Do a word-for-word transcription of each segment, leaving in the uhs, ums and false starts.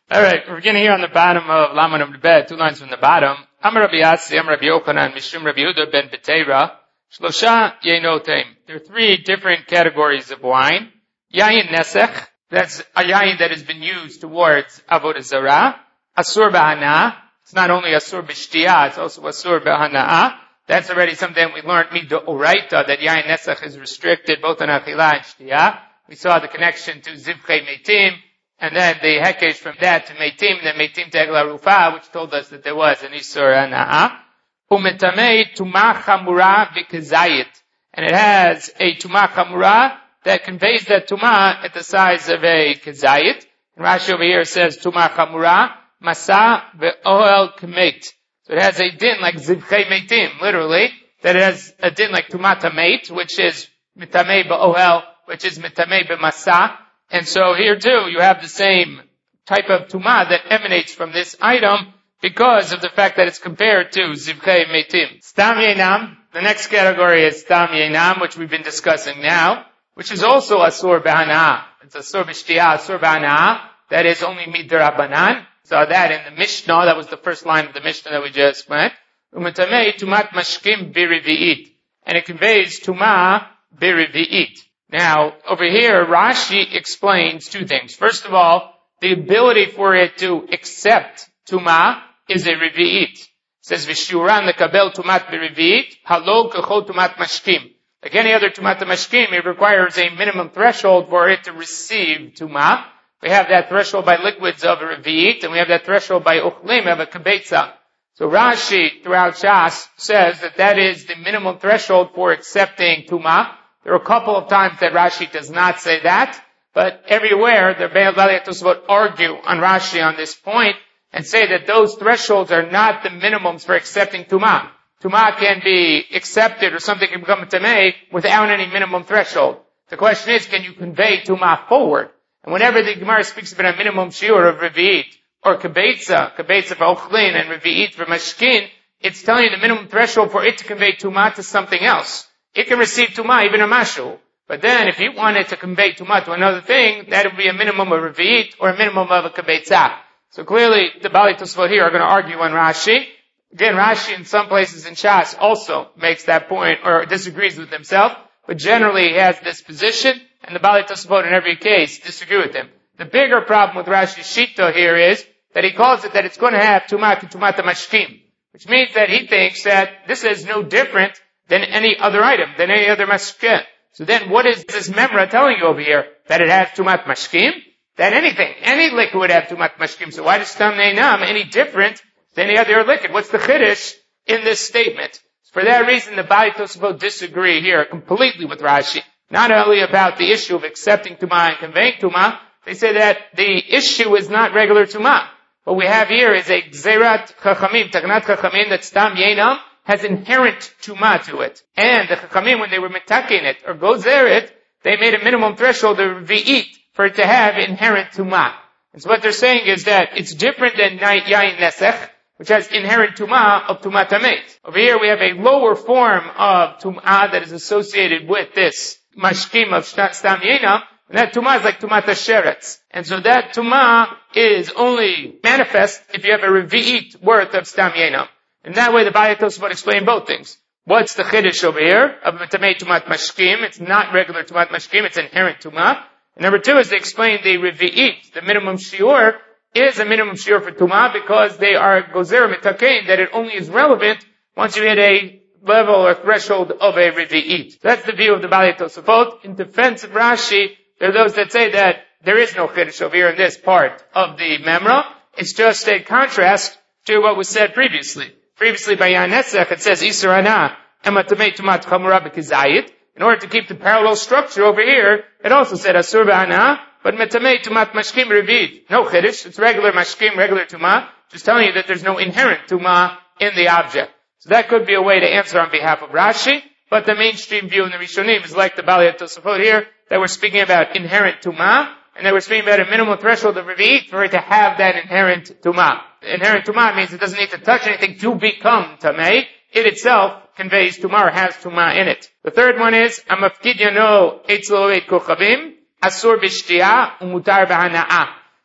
All right, we're beginning here on the bottom of Laman of the bed, two lines from the bottom. Amar Rabbi Yassi, Amar Rabbi Yochanan, Mishum Rabbi Yehuda ben Beteira, Shlosha Yeinotim. There are three different categories of wine. Yayin Nesech, that's a yayin that has been used towards Avodah Zarah. Asur B'Hana, it's not only Asur B'Shtiyah, it's also Asur B'Hana'ah. That's already something we learned, Mido Oraita, that Yayin Nesech is restricted both on Achilah and Shtiyah. We saw the connection to Zivchei Meitim, and then the hekesh from that to Meitim, and then Meitim to Egla Rufa, which told us that there was an Isur Hana'ah. Umetamei Tumah Chamura V'Kezayit. And it has a Tumah Chamura that conveys that Tumah at the size of a Kezayit. And Rashi over here says Tumah Chamura, Masa Ve'ohel K'meit. So it has a din like Zivchei Meitim, literally, that it has a din like Tumah Tameit, which is Mitamei Be'ohel, which is Mitamei Be'masa. And so here too, you have the same type of Tumah that emanates from this item because of the fact that it's compared to Zivchei Meitim. Stam Yeinam, the next category is Stam Yeinam, which we've been discussing now, which is also Asur B'Hana'ah. It's Asur B'Shtiyah, Asur B'Hana'ah, that is only Midrabanan. Saw that in the Mishnah, that was the first line of the Mishnah that we just went. Umetamei Tumat Mashkim Birivi'it. And it conveys Tumah Birivi'it. Now, over here, Rashi explains two things. First of all, the ability for it to accept Tumah is a Rivi'it. It says, V'shuran lekabel Tumat Birivi'it, halo kechol Tumat Mashkim. Like any other Tumat Mashkim, it requires a minimum threshold for it to receive Tumah. We have that threshold by liquids of a Revi'it, and we have that threshold by Uchlim of a Kibetza. So Rashi, throughout Shas, says that that is the minimum threshold for accepting Tumah. There are a couple of times that Rashi does not say that, but everywhere the Be'al Bali Tosafot argue on Rashi on this point and say that those thresholds are not the minimums for accepting Tumah. Tumah can be accepted or something can become a Tameh without any minimum threshold. The question is, can you convey Tumah forward? And whenever the Gemara speaks about a minimum shiur of Revi'it, or Kibetza, Kibetza for Ochlin and Revi'it for Mashkin, it's telling you the minimum threshold for it to convey Tumah to something else. It can receive Tumah, even a Mashu. But then, if you wanted to convey Tumah to another thing, that would be a minimum of Revi'it, or a minimum of a Kibetza. So clearly, the Bali Tosafot here are going to argue on Rashi. Again, Rashi in some places in Shas also makes that point, or disagrees with himself, but generally he has this position, and the Bali Tosafot in every case disagree with him. The bigger problem with Rashi's Shita here is that he calls it that it's going to have Tumah to Tumah Mashkim, which means that he thinks that this is no different than any other item, than any other mashkin. So then what is this memra telling you over here? That it has Tumat Mashkim? That anything, any liquid would have Tumat Mashkim. So why does Stam Neinam any different than any other liquid? What's the chiddush in this statement? For that reason, the Bali Tosafot disagree here completely with Rashi. Not only about the issue of accepting Tumah and conveying Tumah, they say that the issue is not regular Tumah. What we have here is a Gzerat Chachamim, Tagnat Chachamim, that Stam Yeinam has inherent Tumah to it. And the Chachamim, when they were mitaking it, or gozer it, they made a minimum threshold of Revi'it for it to have inherent Tumah. And so what they're saying is that it's different than Yayin Nesech, which has inherent Tumah of Tumah Tameit. Over here we have a lower form of Tumah that is associated with this Mashkim of Stam Yeinam, and that Tumah is like Tumah Tasheretz. And so that Tumah is only manifest if you have a Revi'it worth of Stam Yeinam. In that way, the Bali Tosafot explain both things. What's the chiddush over here of Metamei Tumat Mashkim? It's not regular Tumat Mashkim, it's inherent Tumah. And number two is they explain the Revi'it, the minimum shiur, is a minimum shiur for Tumah because they are gozer mitakein, that it only is relevant once you hit a level or threshold of a Revi'it. That's the view of the Bali Tosafot. In defense of Rashi, there are those that say that there is no chiddush over here in this part of the Memra. It's just a contrast to what was said previously. Previously by Yayin Nesech, it says, Isur Hana'ah, Ema Tamei Tumat Chamura B'Kezayit. In order to keep the parallel structure over here, it also said Asur B'Hana'ah, but Metamei Tumat Mashkim Revi'it. No chiddush, it's regular Mashkim, regular Tumah, just telling you that there's no inherent Tumah in the object. So that could be a way to answer on behalf of Rashi, but the mainstream view in the Rishonim is like the Bali Tosafot here, that we're speaking about inherent Tumah, and that we're speaking about a minimal threshold of Revi'it for it to have that inherent Tumah. Inherent Tumah means it doesn't need to touch anything to become Tamei. It itself conveys Tumah or has Tumah in it. The third one is, Amafkid Yano Eitzlo Eit Kochavim, Asur B'Shtiyah, Umutar B'Hana'ah.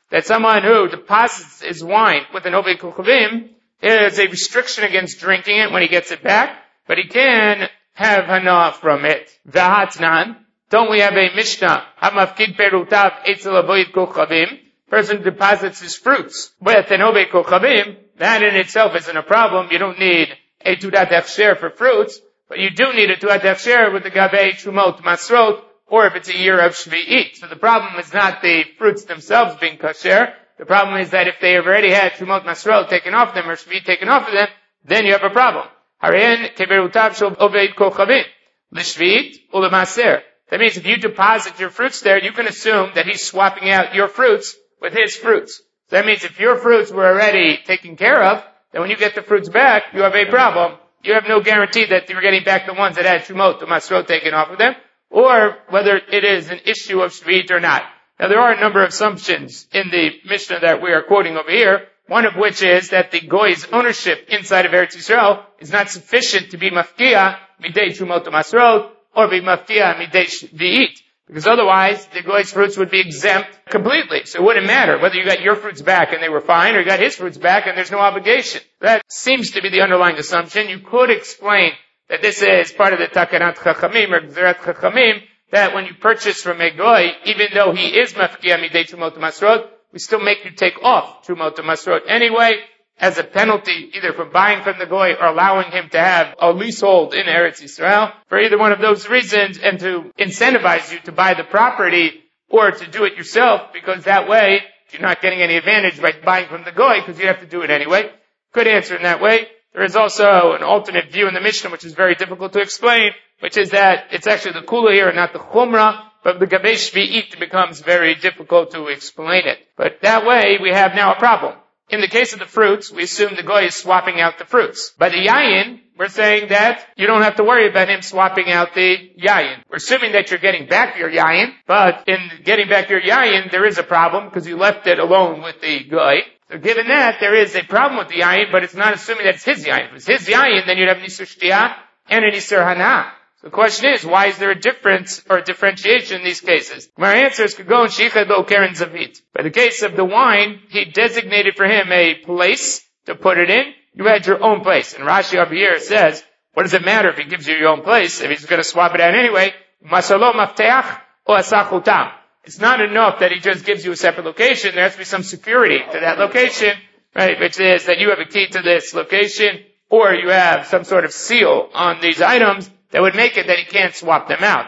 that someone who deposits his wine with an Oved Kochavim is a restriction against drinking it when he gets it back, but he can have hana from it. V'hatnan, don't we have a Mishnah? Hamafkid perutav etzel avoid kochavim. Person who deposits his fruits with an Oved Kochavim, that in itself isn't a problem. You don't need a Tudat Hechsher for fruits, but you do need a Tudat Hechsher with the Gavei Trumot Masrot, or if it's a year of Shvi'it. So the problem is not the fruits themselves being kasher. The problem is that if they have already had Trumot Masrot taken off them or Shvi'it taken off of them, then you have a problem. Harayen keberutav shel Oved Kochavim l'Shvi'it u'l'Maser. That means if you deposit your fruits there, you can assume that he's swapping out your fruits with his fruits. So that means if your fruits were already taken care of, then when you get the fruits back, you have a problem. You have no guarantee that you're getting back the ones that had Trumot or Masrot taken off of them, or whether it is an issue of Shvi'it or not. Now there are a number of assumptions in the Mishnah that we are quoting over here, one of which is that the Goy's ownership inside of Eretz Yisrael is not sufficient to be mafkia midei Trumot or Masrot, or be mafkia midei Shvi'it. Because otherwise, the Goy's fruits would be exempt completely. So it wouldn't matter whether you got your fruits back and they were fine, or you got his fruits back and there's no obligation. That seems to be the underlying assumption. You could explain that this is part of the Takanat Chachamim, or Gzerat Chachamim, that when you purchase from a Goy, even though he is mafkia midei Trumot Masrot, we still make you take off Trumot Masrot anyway, as a penalty, either for buying from the Goy or allowing him to have a leasehold in Eretz Yisrael, for either one of those reasons, and to incentivize you to buy the property or to do it yourself, because that way you're not getting any advantage by buying from the Goy, because you have to do it anyway. Could answer in that way. There is also an alternate view in the Mishnah, which is very difficult to explain, which is that it's actually the Kula here and not the Chumrah, but the Gavei Shvi'it becomes very difficult to explain it. But that way we have now a problem. In the case of the fruits, we assume the Goy is swapping out the fruits. By the Yayin, we're saying that you don't have to worry about him swapping out the Yayin. We're assuming that you're getting back your Yayin, but in getting back your Yayin, there is a problem because you left it alone with the Goy. So given that, there is a problem with the Yayin, but it's not assuming that it's his Yayin. If it's his Yayin, then you'd have Nisur Shtiyah and a Nisur Hana. So the question is, why is there a difference or a differentiation in these cases? My answer is Kagon Shichad Lo Keren Zavit. By the case of the wine, he designated for him a place to put it in. You had your own place. And Rashi over here says, what does it matter if he gives you your own place? If he's going to swap it out anyway, Masalo Mafteach o Asachutam. It's not enough that he just gives you a separate location. There has to be some security to that location, right? Which is that you have a key to this location, or you have some sort of seal on these items that would make it that he can't swap them out.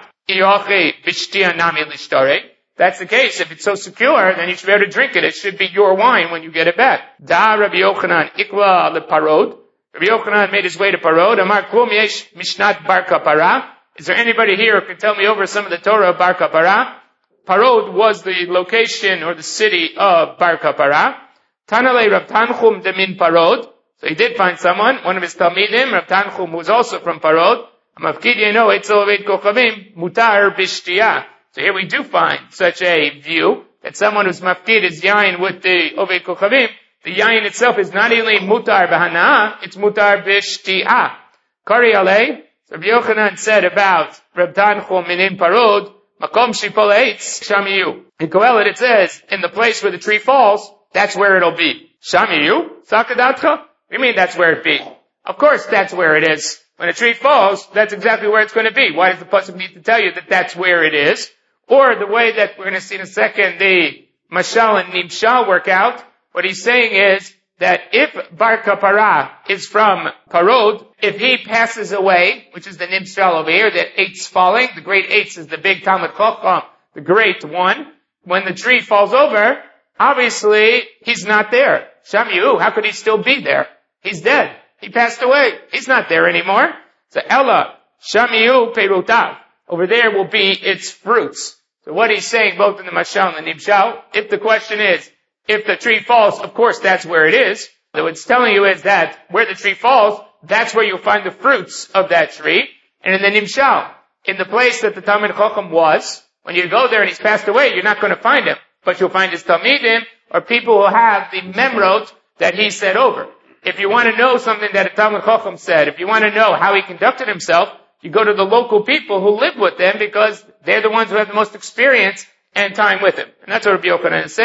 That's the case. If it's so secure, then you should be able to drink it. It should be your wine when you get it back. Da Rabbi Yochanan ikla leparod. Rabbi Yochanan made his way to Parod. Amar klum yesh mishnat bar kapara. Is there anybody here who can tell me over some of the Torah of bar kapara? Parod was the location or the city of bar kapara. Tanale Rav Tanchum demin Parod. So he did find someone, one of his Talmidim, Rav Tanchum, who was also from Parod. Mafkid yeno etzel Oved Kochavim mutar b'shtiyah. So here we do find such a view that someone who's mafkid is yain with the Oved Kochavim. The yain itself is not only mutar b'hana'ah, it's mutar b'shtiyah. Kari alei. So Rabbi Yochanan said about Reb Tanchum in Parod, makom shipol eitz shamiyu. In Kohelet it says, in the place where the tree falls, that's where it'll be. Shamiyu? Sakadatcha? You mean that's where it be? Of course that's where it is. When a tree falls, that's exactly where it's going to be. Why does the pasuk need to tell you that that's where it is? Or the way that we're going to see in a second the mashal and nimshal work out, what he's saying is that if Bar Kapara is from Parod, if he passes away, which is the nimshal over here, the eight's falling, the great eights is the big Talmud Chacham, the great one, when the tree falls over, obviously he's not there. Shamiyu, how could he still be there? He's dead. He passed away. He's not there anymore. So Ella, Shamiyu Perutav. Over there will be its fruits. So what he's saying both in the Mashal and the Nimshal, if the question is, if the tree falls, of course that's where it is. So what it's telling you is that where the tree falls, that's where you'll find the fruits of that tree. And in the Nimshal, in the place that the Talmid Chacham was, when you go there and he's passed away, you're not going to find him. But you'll find his Talmidim, or people who have the memrot that he said over. If you want to know something that a Talmid Chacham said, if you want to know how he conducted himself, you go to the local people who live with him because they're the ones who have the most experience and time with him. And that's what Rabbi Yochanan is saying.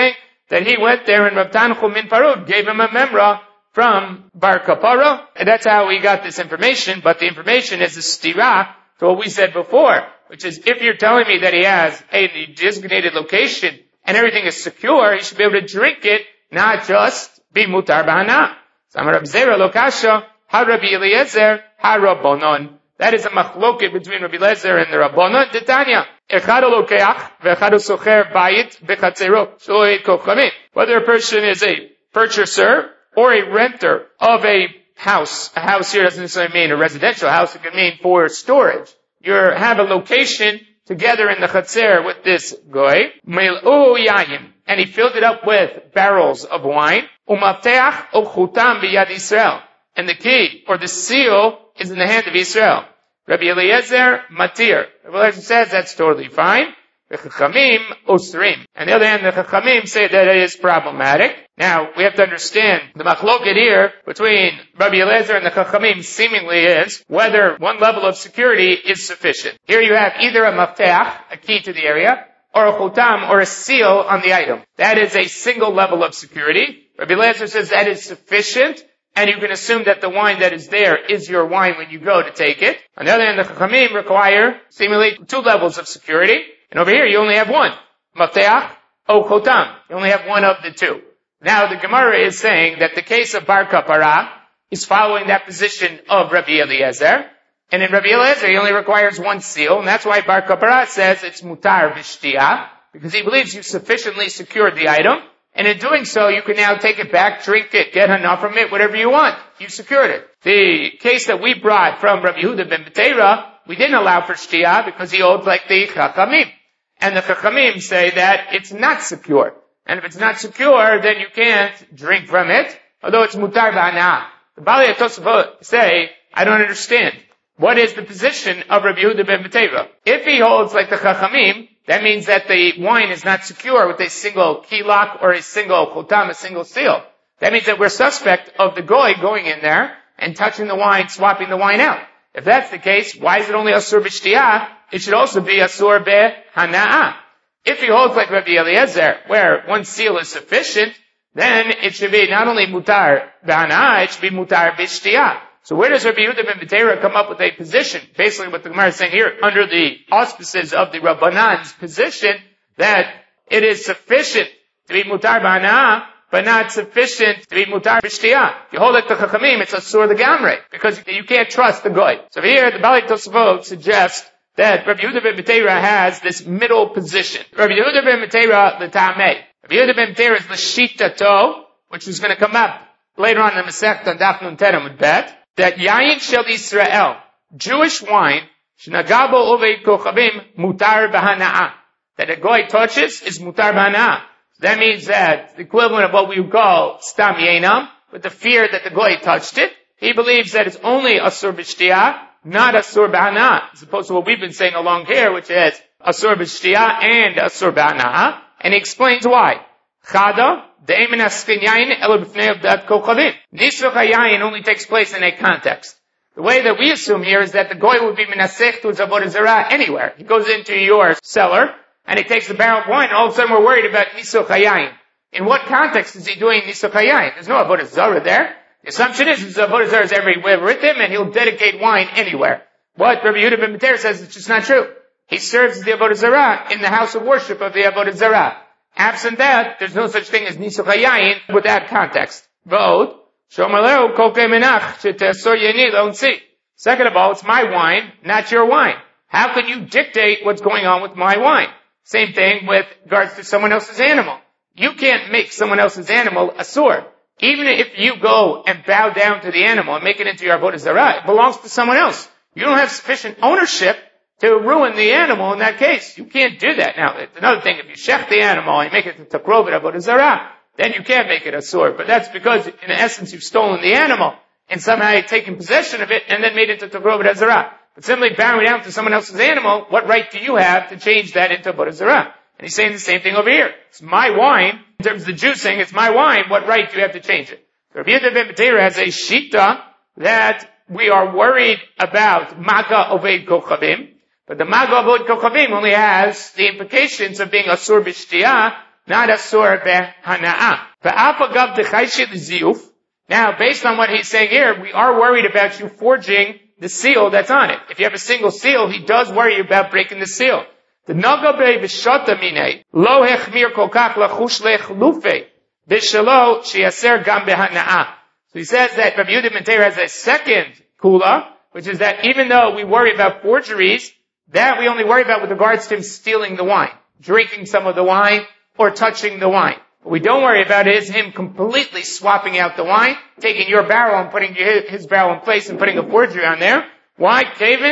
that he went there and Rav Tanchum min Parud gave him a memra from Bar Kapara, and that's how we got this information, but the information is a stira to what we said before, which is if you're telling me that he has a designated location and everything is secure, he should be able to drink it, not just be mutar b'hana. Samar Rab Zera lokasha, ha Rabbi Eliezer, ha Rabbanon. That is a machloket between Rabbi Eliezer and the Rabbanon. Titania, echad lokeach ve'echad socher bayit bechatzero shloed kochamim. Whether a person is a purchaser or a renter of a house, a house here doesn't necessarily mean a residential house, it can mean for storage. You have a location together in the chatzer with this goy, mil'u yayim, and he filled it up with barrels of wine, u'mafteach u'chutam b'yad Yisrael, and the key, or the seal, is in the hand of Israel. Rabbi Eliezer matir. Rabbi Eliezer says that's totally fine. The Chachamim osrim. On the other hand, the Chachamim say that it is problematic. Now, we have to understand the machloket here between Rabbi Eliezer and the Chachamim seemingly is whether one level of security is sufficient. Here you have either a mafteach, a key to the area, or a chutam, or a seal on the item. That is a single level of security. Rabbi Eliezer says that is sufficient, and you can assume that the wine that is there is your wine when you go to take it. On the other hand, the Chachamim require seemingly two levels of security. And over here, you only have one. Mafteach, o chotam. You only have one of the two. Now, the Gemara is saying that the case of Bar Kapara is following that position of Rabbi Eliezer. And in Rabbi Eliezer, he only requires one seal. And that's why Bar Kapara says it's mutar b'shtiyah, because he believes you've sufficiently secured the item. And in doing so, you can now take it back, drink it, get enough from it, whatever you want. You secured it. The case that we brought from Rabbi Yehuda ben Beteira, we didn't allow for shtiyah because he owed like the Chachamim. And the Chachamim say that it's not secure. And if it's not secure, then you can't drink from it, although it's mutar b'hana. The Bali Tosafot say, I don't understand. What is the position of Rabbi Yehuda ben Beteira? If he holds like the Chachamim, that means that the wine is not secure with a single key lock or a single chotam, a single seal. That means that we're suspect of the goy going in there and touching the wine, swapping the wine out. If that's the case, why is it only asur b'shtiyah? It should also be asur b'hana'ah. If he holds like Rabbi Eliezer, where one seal is sufficient, then it should be not only mutar b'hana'ah, it should be mutar b'shtiyah. So where does Rabbi Yehuda ben Beteira come up with a position? Basically what the Gemara is saying here, under the auspices of the Rabbanan's position, that it is sufficient to be mutar b'hana'ah, but not sufficient to be mutar b'shtiyah. If you hold it to Chachamim, it's asur the gamre, because you can't trust the goy. So here, the Bali Tosafot suggests that Rabbi Yehuda ben Beteira has this middle position. Rabbi Yehuda ben Beteira, the Tameh. Rabbi Yehuda ben Beteira is the Shitato, which is going to come up later on in the Masechta on Daf Nun Terem with Bet, that Yayin Shel Yisrael, Jewish wine, Shnagabo Ovei Kochavim, Mutar B'hana'ah. That a goy touches is Mutar B'hana'ah. That means that the equivalent of what we would call Stam Yenam, with the fear that the goy touched it, he believes that it's only Asur B'shtiyah, not Asur B'hana'ah, as opposed to what we've been saying along here, which is Asur B'shtiyah and Asur B'hana'ah, and he explains why. Chada, De'emin Askin Yayin, Elo B'fnei Avdat Kochavim. Nisrach HaYayin only takes place in a context. The way that we assume here is that the goy would be Menasech to Avodah Zarah anywhere. He goes into your cellar, and he takes the barrel of wine, and all of a sudden we're worried about Nisrach HaYayin. In what context is he doing Nisrach HaYayin? There's no Avodah Zarah there. The assumption is that Avodah Zarah is everywhere with him, and he'll dedicate wine anywhere. What Rabbi Yehuda ben Beteira says is just not true. He serves the Avodah Zarah in the house of worship of the Avodah Zarah. Absent that, there's no such thing as Nisrach HaYayin with that context. V'od, Shomaleu kol kemenach she'tesor yeni l'onsi. Second of all, it's my wine, not your wine. How can you dictate what's going on with my wine? Same thing with regards to someone else's animal. You can't make someone else's animal asur. Even if you go and bow down to the animal and make it into your Avodah Zarah, it belongs to someone else. You don't have sufficient ownership to ruin the animal in that case. You can't do that. Now, it's another thing, if you shech the animal and you make it to Takrovit Avodah Zarah, then you can't make it asur. But that's because, in essence, you've stolen the animal and somehow you've taken possession of it and then made it to Takrovit Zarah. But simply bowing down to someone else's animal, what right do you have to change that into Avodah Zarah? And he's saying the same thing over here. It's my wine. In terms of the juicing, it's my wine. What right do you have to change it? Rabbi Yehuda ben Beteira has a shita that we are worried about Maga Oved Kochavim, but the Maga Oved Kochavim only has the implications of being Asur B'shtiyah, not asur behana'ah. V'afagav dechayshit ziyuf. Now, based on what he's saying here, we are worried about you forging the seal that's on it. If you have a single seal, he does worry about breaking the seal. The nagabe v'shata mine lo hechmir kol kach lachush lechlufe b'shalo sheyaser gam behana'ah. So he says that Rabbi Yehuda ben Teira has a second kula, which is that even though we worry about forgeries, that we only worry about with regards to him stealing the wine, drinking some of the wine, or touching the wine. What we don't worry about is him completely swapping out the wine, taking your barrel and putting his barrel in place and putting a forgery on there. Why? Kevin?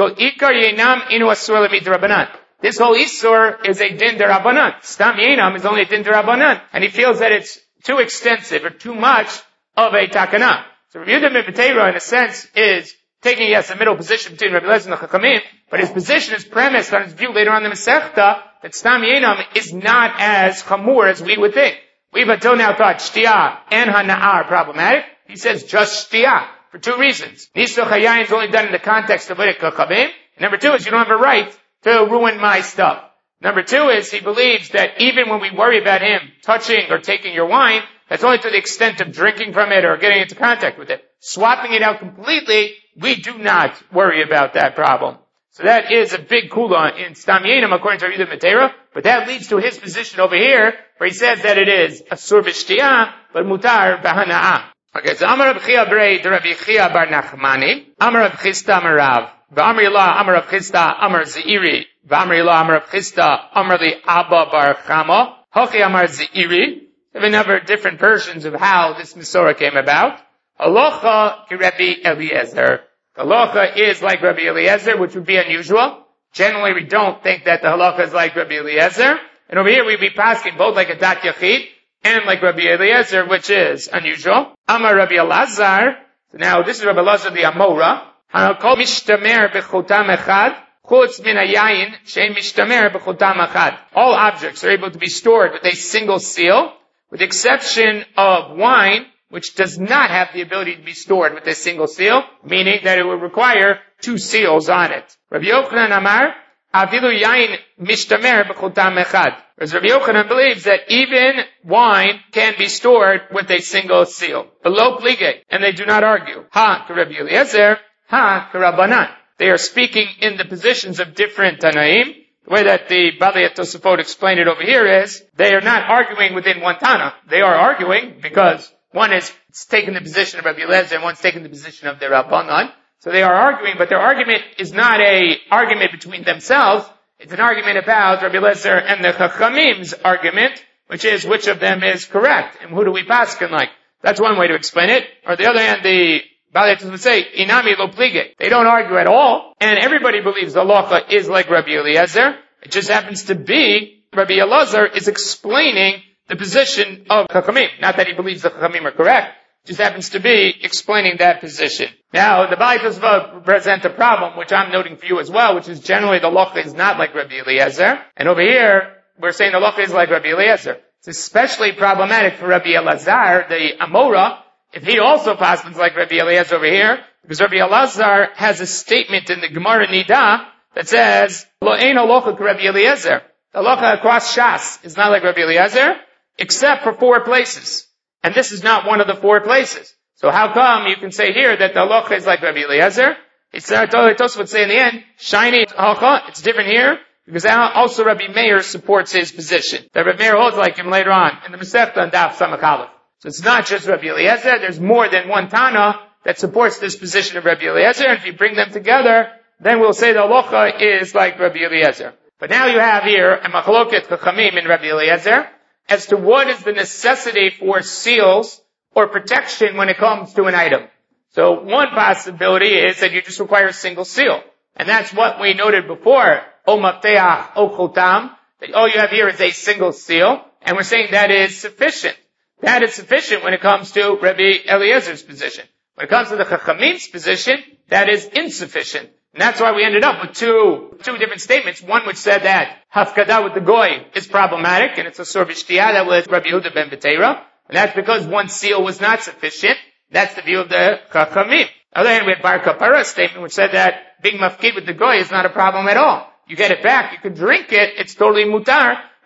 This whole Isur is a din derabanan. Stam yenam is only a din derabanan. And he feels that it's too extensive or too much of a takana. So Rabbi Yehuda ben Teira, in a sense, is taking, yes, a middle position between Rabbi Eliezer and the Chachamim, but his position is premised on his view later on in the Masechta that Stam Yenam is not as chamur as we would think. We've until now thought Shtiyah and Hana'ah are problematic. He says just Shtiyah for two reasons. Nisuch HaYayin is only done in the context of Lidik Chachamim. Number two is you don't have a right to ruin my stuff. Number two is he believes that even when we worry about him touching or taking your wine, that's only to the extent of drinking from it or getting into contact with it. Swapping it out completely, we do not worry about that problem. So that is a big kula in Stam Yenam according to Rabbi Yehuda ben Teira, but that leads to his position over here, where he says that it is asur b'shtiyah, but mutar b'hana'ah. Okay, so Amar Rav Chia Brei de Rabbi Chia bar Nachmani, Amar Rav Chisda Amar Rav, V'Amar Yila Amar Rav Chisda Amar Zeiri, V'Amar Yila Amar Rav Chisda Amar Li Abba bar Chama, Hochi Amar Zeiri. There have a number of different versions of how this Masorah came about. Halacha ki Rabbi Eliezer. Halacha is like Rabbi Eliezer, which would be unusual. Generally, we don't think that the halacha is like Rabbi Eliezer. And over here, we'd be passing both like a Dat Yachid and like Rabbi Eliezer, which is unusual. Amar Rabbi Elazar. So now, this is Rabbi Elazar the Amora. Hanakol mishtamer b'chotam echad. Chutz min hayayin she'en mishtamer b'chotam echad. All objects are able to be stored with a single seal, with the exception of wine, which does not have the ability to be stored with a single seal, meaning that it would require two seals on it. Rabbi Yochanan Amar, Avilu yayin mishtamer b'chotam echad. Whereas Rabbi Yochanan believes that even wine can be stored with a single seal. Below plige, and they do not argue. Ha, to Rabbi Eliezer, ha, to Rabbanan. They are speaking in the positions of different Tanaim. The way that the Balei Tosafot explained it over here is, they are not arguing within one Tana. They are arguing because one is taking the position of Rabbi Eliezer and one's taking the position of the Rabbanan. So they are arguing, but their argument is not a argument between themselves. It's an argument about Rabbi Eliezer and the Chachamim's argument, which is which of them is correct, and who do we paskin like. That's one way to explain it. Or the other hand, the Balei would say, Inami lo plige. They don't argue at all, and everybody believes the halacha is like Rabbi Eliezer. It just happens to be Rabbi Elazar is explaining the position of Chachamim. Not that he believes the Chachamim are correct, it just happens to be explaining that position. Now, the Balei Tosafot present a problem, which I'm noting for you as well, which is generally the halacha is not like Rabbi Eliezer. And over here, we're saying the halacha is like Rabbi Eliezer. It's especially problematic for Rabbi Elazar, the Amora, if he also passes like Rabbi Eliezer over here, because Rabbi Elazar has a statement in the Gemara Nida that says, Lo ein halacha ka Rabbi Eliezer. The halacha across Shas is not like Rabbi Eliezer, except for four places. And this is not one of the four places. So how come you can say here that the halacha is like Rabbi Eliezer? It's uh, Tosafot would say in the end, shiny halacha, it's different here, because also Rabbi Meir supports his position. That Rabbi Meir holds like him later on in the Masechta and Daf Samach Aleph. So it's not just Rabbi Eliezer, there's more than one Tana that supports this position of Rabbi Eliezer, and if you bring them together, then we'll say the halacha is like Rabbi Eliezer. But now you have here a machloket Chachamim in Rabbi Eliezer as to what is the necessity for seals or protection when it comes to an item. So one possibility is that you just require a single seal. And that's what we noted before, O mafteach, O chotam, that all you have here is a single seal, and we're saying that is sufficient. That is sufficient when it comes to Rabbi Eliezer's position. When it comes to the Chachamim's position, that is insufficient. And that's why we ended up with two, two different statements. One which said that Hafkadah with the Goy is problematic, and it's a Asur b'shtiyah, that was Rabbi Yehuda ben Teira. And that's because one seal was not sufficient. That's the view of the Chachamim. On the other hand, we had Bar Kapara statement which said that being mafkid with the Goy is not a problem at all. You get it back, you can drink it, it's totally mutar,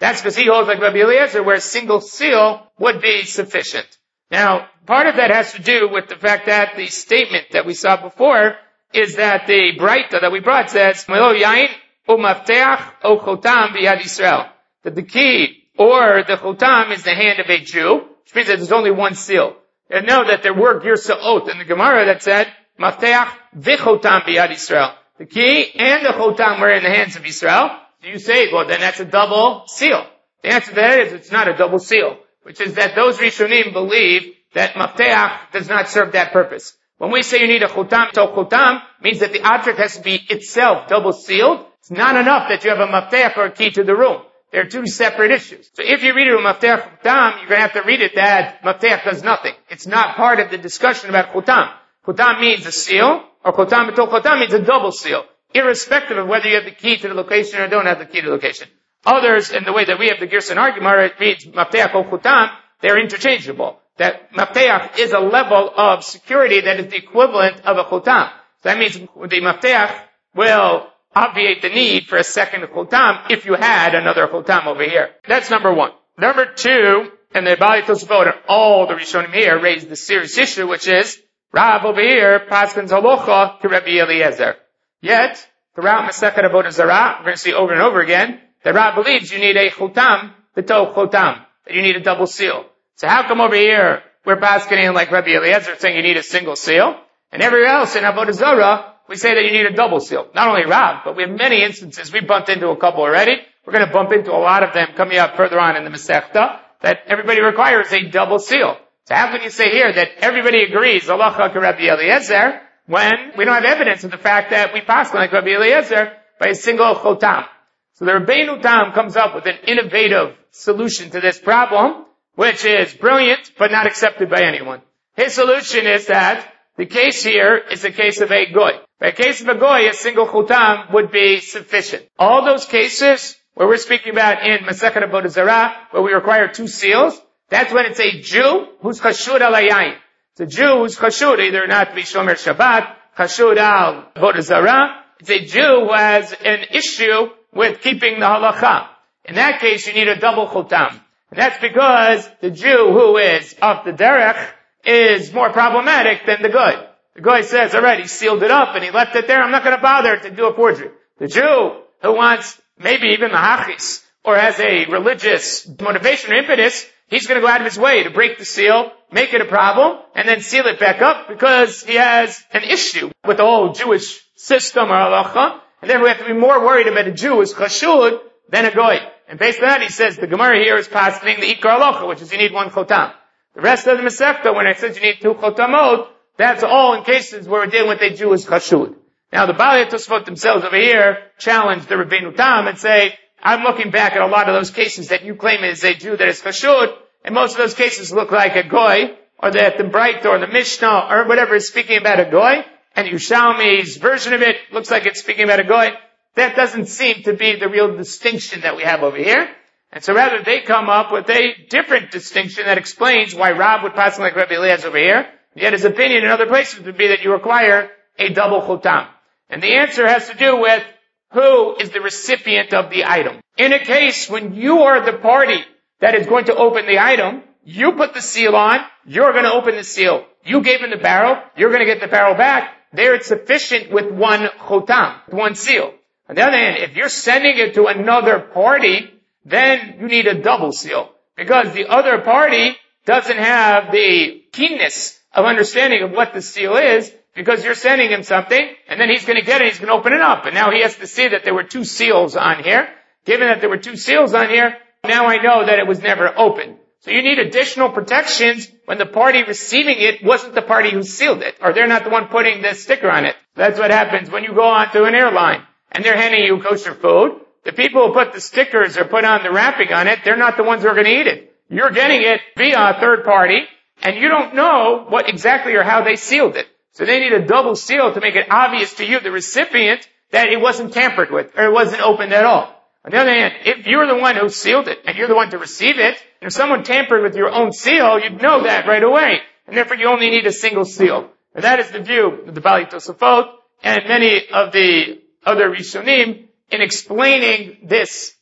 That's because he holds like Rabbi Eliezer, where a single seal would be sufficient. Now, part of that has to do with the fact that the statement that we saw before is that the Braita that we brought says, that the key or the chotam is the hand of a Jew, which means that there's only one seal. And know that there were girsa'ot in the Gemara that said, Mafteach v'chotam b'yad Yisrael. The key and the chotam were in the hands of Yisrael. So you say, well, then that's a double seal. The answer to that is it's not a double seal, which is that those Rishonim believe that Mafteach does not serve that purpose. When we say you need a chotam to chotam, means that the object has to be itself double sealed. It's not enough that you have a Mafteach or a key to the room. They're two separate issues. So if you read it with Mafteach chotam, you're going to have to read it that Mafteach does nothing. It's not part of the discussion about chotam. Chotam means a seal, or chotam to chotam means a double seal, irrespective of whether you have the key to the location or don't have the key to the location. Others, in the way that we have the Gerson argument, it reads Mafteach or chotam, they're interchangeable. That Mafteach is a level of security that is the equivalent of a chotam. So that means the Mafteach will obviate the need for a second chotam if you had another chotam over here. That's number one. Number two, and the Bali Tosafot and all the Rishonim here raised the serious issue, which is Rav over here, Paskins Halocha to Rabbi Eliezer. Yet, throughout Masechet Avodah Zarah, we're going to see over and over again, that Rav believes you need a chotam, the to chotam, that you need a double seal. So how come over here, we're Paskining like Rabbi Eliezer saying you need a single seal, and everywhere else in Avodah Zarah, we say that you need a double seal. Not only Rav, but we have many instances, we bumped into a couple already, we're going to bump into a lot of them coming up further on in the Masechta, that everybody requires a double seal. So how can you say here that everybody agrees, Halacha to Rabbi Eliezer, when we don't have evidence of the fact that we pass like Rabbi Eliezer by a single chotam? So the Rabbeinu Tam comes up with an innovative solution to this problem, which is brilliant, but not accepted by anyone. His solution is that the case here is a case of a goy. By a case of a goy, a single chotam would be sufficient. All those cases where we're speaking about in Masechet Avodah Zarah, where we require two seals, that's when it's a Jew who's chashud al hayayin. It's a Jew who's chashud, either not to be shomer Shabbat, chashud al Avodah Zarah. It's a Jew who has an issue with keeping the halacha. In that case, you need a double chotam. And that's because the Jew who is off the derech is more problematic than the goy. The goy says, alright, he sealed it up and he left it there, I'm not going to bother to do a forgery. The Jew who wants maybe even the hachis, or has a religious motivation or impetus, he's going to go out of his way to break the seal, make it a problem, and then seal it back up because he has an issue with the whole Jewish system or halacha, and then we have to be more worried about a Jew who's chashud than a goy. And based on that, he says the Gemara here is passing the ikar halacha, which is you need one chotam. The rest of the Masechta, when I said you need two chotamot, that's all in cases where we're dealing with a Jew who's chashud. Now the Baalei Tosafot themselves over here challenge the Rabbeinu Tam and say, I'm looking back at a lot of those cases that you claim is a Jew that is chashud, and most of those cases look like a goy, or that the Braita or the Mishnah or whatever is speaking about a goy, and Yerushalmi's version of it looks like it's speaking about a goy. That doesn't seem to be the real distinction that we have over here. And so rather they come up with a different distinction that explains why Rav would pass like Rabbi Eliezer over here, yet his opinion in other places would be that you require a double chotam. And the answer has to do with who is the recipient of the item. In a case when you are the party that is going to open the item, you put the seal on, you're going to open the seal. You gave him the barrel, you're going to get the barrel back. There it's sufficient with one chotam, one seal. On the other hand, if you're sending it to another party, then you need a double seal. Because the other party doesn't have the keenness of understanding of what the seal is, because you're sending him something, and then he's going to get it, he's going to open it up. And now he has to see that there were two seals on here. Given that there were two seals on here, now I know that it was never opened. So you need additional protections when the party receiving it wasn't the party who sealed it, or they're not the one putting the sticker on it. That's what happens when you go onto an airline, and they're handing you kosher food. The people who put the stickers or put on the wrapping on it, they're not the ones who are going to eat it. You're getting it via a third party, and you don't know what exactly or how they sealed it. So they need a double seal to make it obvious to you, the recipient, that it wasn't tampered with, or it wasn't opened at all. On the other hand, if you're the one who sealed it, and you're the one to receive it, and if someone tampered with your own seal, you'd know that right away. And therefore you only need a single seal. And that is the view of the Baalei Tosafot, and many of the other Rishonim, in explaining this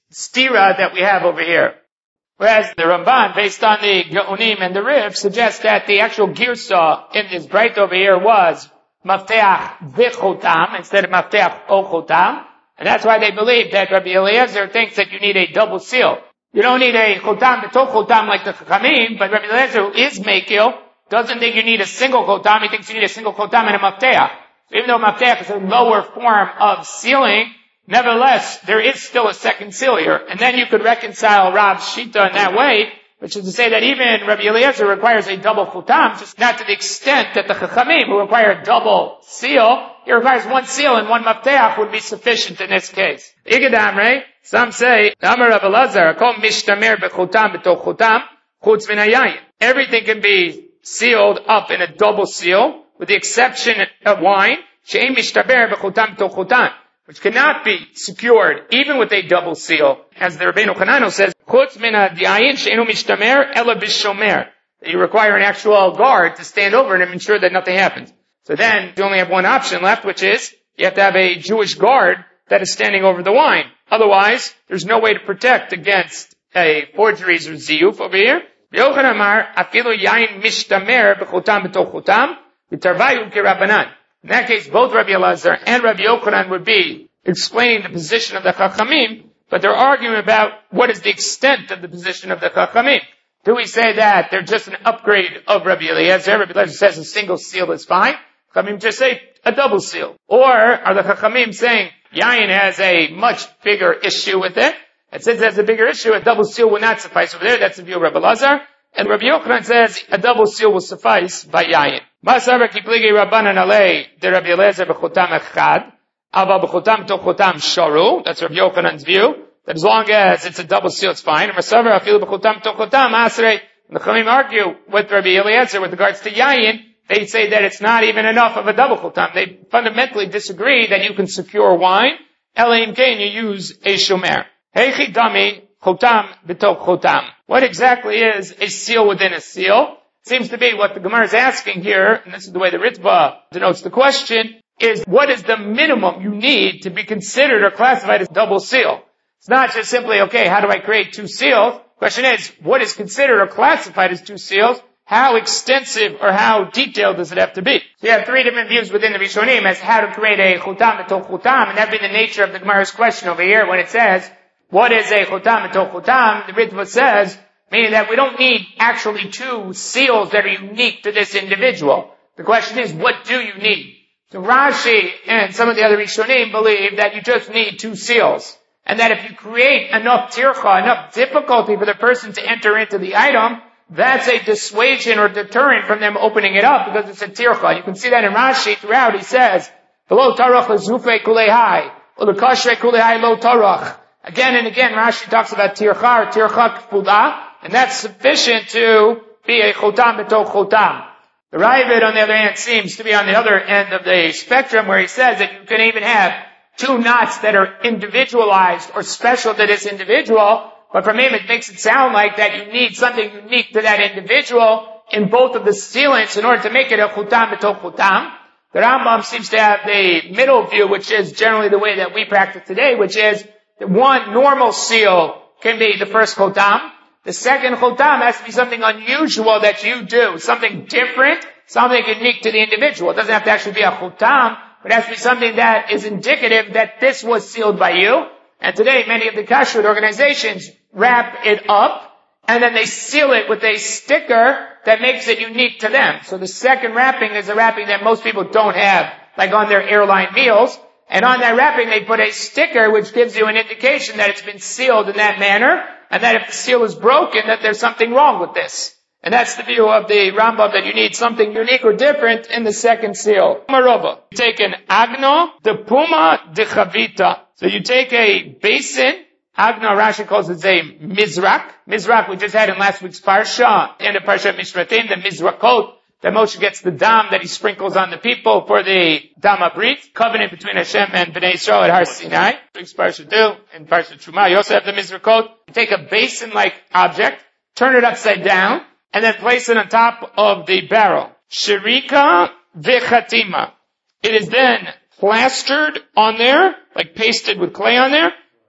stira that we have over here. Whereas the Ramban, based on the Geonim and the Rif, suggests that the actual girsa in this bright over here was mafteach v'chotam instead of mafteach o chotam. And that's why they believe that Rabbi Eliezer thinks that you need a double seal. You don't need a chotam b'toch chotam like the Chachamim, but Rabbi Eliezer, who is Mekil, doesn't think you need a single chotam. He thinks you need a single chotam and a mafteach. So even though mafteach is a lower form of sealing, nevertheless, there is still a second seal here. And then you could reconcile Rab's Shita in that way, which is to say that even Rabbi Eliezer requires a double chotam, just not to the extent that the Chachamim, who require a double seal, he requires one seal and one mafteach would be sufficient in this case. Igadamre, some say, Amar Rav Elazar, Kol mishtamer bechotam b'toch chotam, chutz min hayayin. Everything can be sealed up in a double seal, with the exception of wine, she'ein mishtaber bechotam b'toch chotam, which cannot be secured even with a double seal. As the Rabbeinu Hanano says, chutz min hayayin she'enu mishtamer ela b'shomer. You require an actual guard to stand over it and ensure that nothing happens. So then you only have one option left, which is you have to have a Jewish guard that is standing over the wine. Otherwise, there's no way to protect against a forgeries or ziyuf over here. Yochanan Amar, afilu yain mishtamer b'chotam b'toch chotam, b'tarvayu k'Rabbanan. In that case, both Rabbi Elazar and Rabbi Yochanan would be explaining the position of the Chachamim, but they're arguing about what is the extent of the position of the Chachamim. Do we say that they're just an upgrade of Rabbi Eliezer? Rabbi Eliezer says a single seal is fine. Chachamim just say a double seal. Or are the Chachamim saying Yain has a much bigger issue with it? And since it has a bigger issue, a double seal will not suffice over there. That's the view of Rabbi Elazar. And Rabbi Yochanan says a double seal will suffice by Yain. Masar kipligi Rabbanan alei de Rabbi Eliezer b'chotam echad, ava b'chotam to chotam sharu. That's Rabbi Yochanan's view. That as long as it's a double seal, it's fine. And Masar afilu b'chotam to chotam asrei. The Chachamim argue with Rabbi Eliezer with regards to Yain. They say that it's not even enough of a double chotam. They fundamentally disagree that you can secure wine. Elaim kain, you use a shomer. Heichi dami chotam b'toch chotam. What exactly is a seal within a seal? Seems to be what the Gemara is asking here, and this is the way the Ritva denotes the question, is what is the minimum you need to be considered or classified as double seal? It's not just simply, okay, how do I create two seals? Question is, what is considered or classified as two seals? How extensive or how detailed does it have to be? So you have three different views within the Rishonim as how to create a chotam b'toch chotam, and that being the nature of the Gemara's question over here when it says, what is a chotam b'toch chotam? The Ritva says, meaning that we don't need actually two seals that are unique to this individual. The question is, what do you need? So Rashi and some of the other Rishonim believe that you just need two seals. And that if you create enough tircha, enough difficulty for the person to enter into the item, that's a dissuasion or deterrent from them opening it up because it's a tircha. You can see that in Rashi throughout. He says, "Lo tarach lezufe kulehai, or the kashrei kulehai lo tarach." Again and again, Rashi talks about tircha or tircha kfuda, and that's sufficient to be a chotam b'toch chotam. The Ravid, on the other hand, seems to be on the other end of the spectrum where he says that you can even have two knots that are individualized or special to this individual, but from him it makes it sound like that you need something unique to that individual in both of the sealants in order to make it a chotam b'toch chotam. The Rambam seems to have the middle view, which is generally the way that we practice today, which is that one normal seal can be the first chotam. The second chotam has to be something unusual that you do, something different, something unique to the individual. It doesn't have to actually be a chotam, but it has to be something that is indicative that this was sealed by you. And today, many of the kashrut organizations wrap it up, and then they seal it with a sticker that makes it unique to them. So the second wrapping is a wrapping that most people don't have, like on their airline meals. And on that wrapping, they put a sticker which gives you an indication that it's been sealed in that manner, and that if the seal is broken, that there's something wrong with this. And that's the view of the Rambam, that you need something unique or different in the second seal. Marova. You take an agno, de puma, de chavita. So you take a basin. Agno, Rashi calls it a mizrak. Mizrak we just had in last week's parsha, in the parsha Mishratim, the mizrakot, that Moshe gets the dam that he sprinkles on the people for the dam abrit, covenant between Hashem and Bnei Yisrael at Har Sinai. Week's parsha do, in parsha Truma, you also have the mizrakot. You take a basin-like object, turn it upside down, and then place it on top of the barrel. Shirika v'chatima. It is then plastered on there, like pasted with clay on there,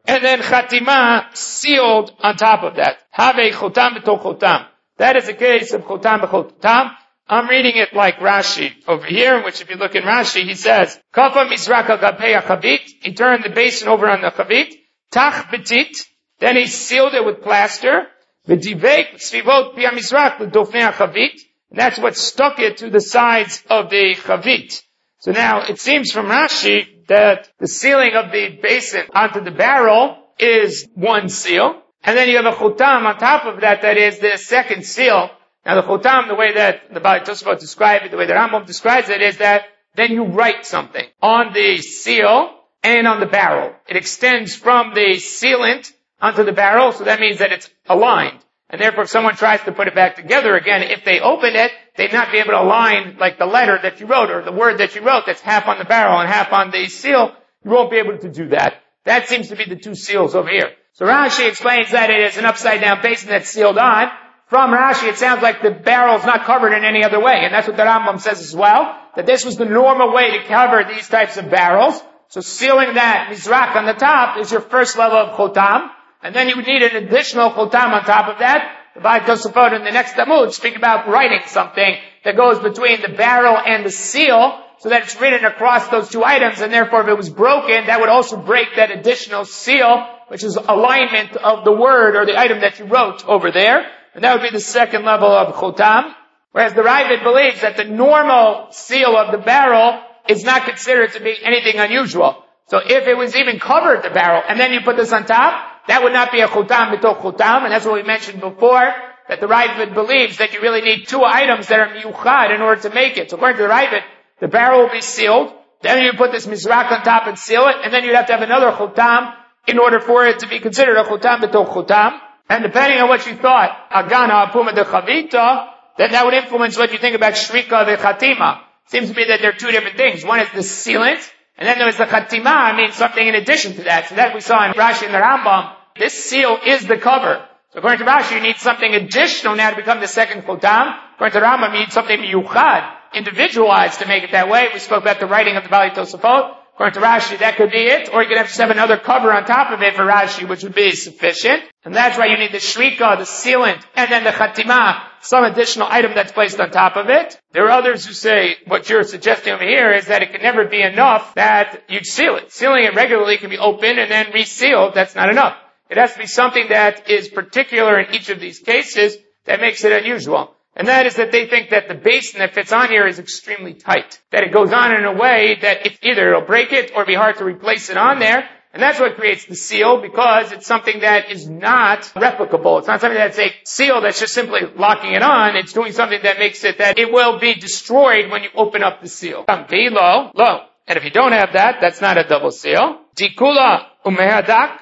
and then chatima sealed on top of that. Have chotam b'tol chotam. That is the case of chotam b'chol chotam. I'm reading it like Rashi over here, which if you look in Rashi, he says, Kafa mizrak al gabei chavit. He turned the basin over on the chavit. Tach betit. Then he sealed it with plaster. V'divek svivot pi hamizrak l'dofnei chavit. And that's what stuck it to the sides of the chavit. So now it seems from Rashi that the sealing of the basin onto the barrel is one seal. And then you have a chotam on top of that, that is the second seal. Now the chotam, the way that the Baalei Tosafot describes it, the way the Rambam describes it, is that then you write something on the seal and on the barrel. It extends from the sealant onto the barrel, so that means that it's aligned. And therefore, if someone tries to put it back together again, if they open it, they'd not be able to align like the letter that you wrote or the word that you wrote that's half on the barrel and half on the seal. You won't be able to do that. That seems to be the two seals over here. So Rashi explains that it is an upside down basin that's sealed on. From Rashi, it sounds like the barrel is not covered in any other way. And that's what the Rambam says as well, that this was the normal way to cover these types of barrels. So sealing that mizrak on the top is your first level of chotam. And then you would need an additional chotam on top of that. The Baalei Tosafot in the next Talmud speak about writing something that goes between the barrel and the seal so that it's written across those two items, and therefore if it was broken, that would also break that additional seal, which is alignment of the word or the item that you wrote over there. And that would be the second level of chotam. Whereas the Ravid believes that the normal seal of the barrel is not considered to be anything unusual. So if it was even covered the barrel, and then you put this on top, that would not be a chotam b'tol chotam, and that's what we mentioned before, that the Ravid believes that you really need two items that are miyuchad in order to make it. So according to the Ravid, the barrel will be sealed, then you put this mizrak on top and seal it, and then you'd have to have another chotam in order for it to be considered a chotam b'tol chotam. And depending on what you thought, agana apuma de chavita, then that would influence what you think about shrika v'chatima. Seems to be that there are two different things. One is the sealant, and then there's the chatima, I mean something in addition to that. So that we saw in Rashi and the Rambam. This seal is the cover. So according to Rashi, you need something additional now to become the second chotam. According to Rambam, you need something miyuchad, individualized to make it that way. We spoke about the writing of the Baalei Tosafot. According to Rashi, that could be it. Or you could have to have another cover on top of it for Rashi, which would be sufficient. And that's why you need the shrika, the sealant, and then the chatima, some additional item that's placed on top of it. There are others who say what you're suggesting over here is that it can never be enough that you'd seal it. Sealing it regularly can be opened and then resealed. That's not enough. It has to be something that is particular in each of these cases that makes it unusual. And that is that they think that the basin that fits on here is extremely tight. That it goes on in a way that it, either it'll break it or be hard to replace it on there. And that's what creates the seal, because it's something that is not replicable. It's not something that's a seal that's just simply locking it on. It's doing something that makes it that it will be destroyed when you open up the seal. Lo, lo. And if you don't have that, that's not a double seal. Tikula umehadak.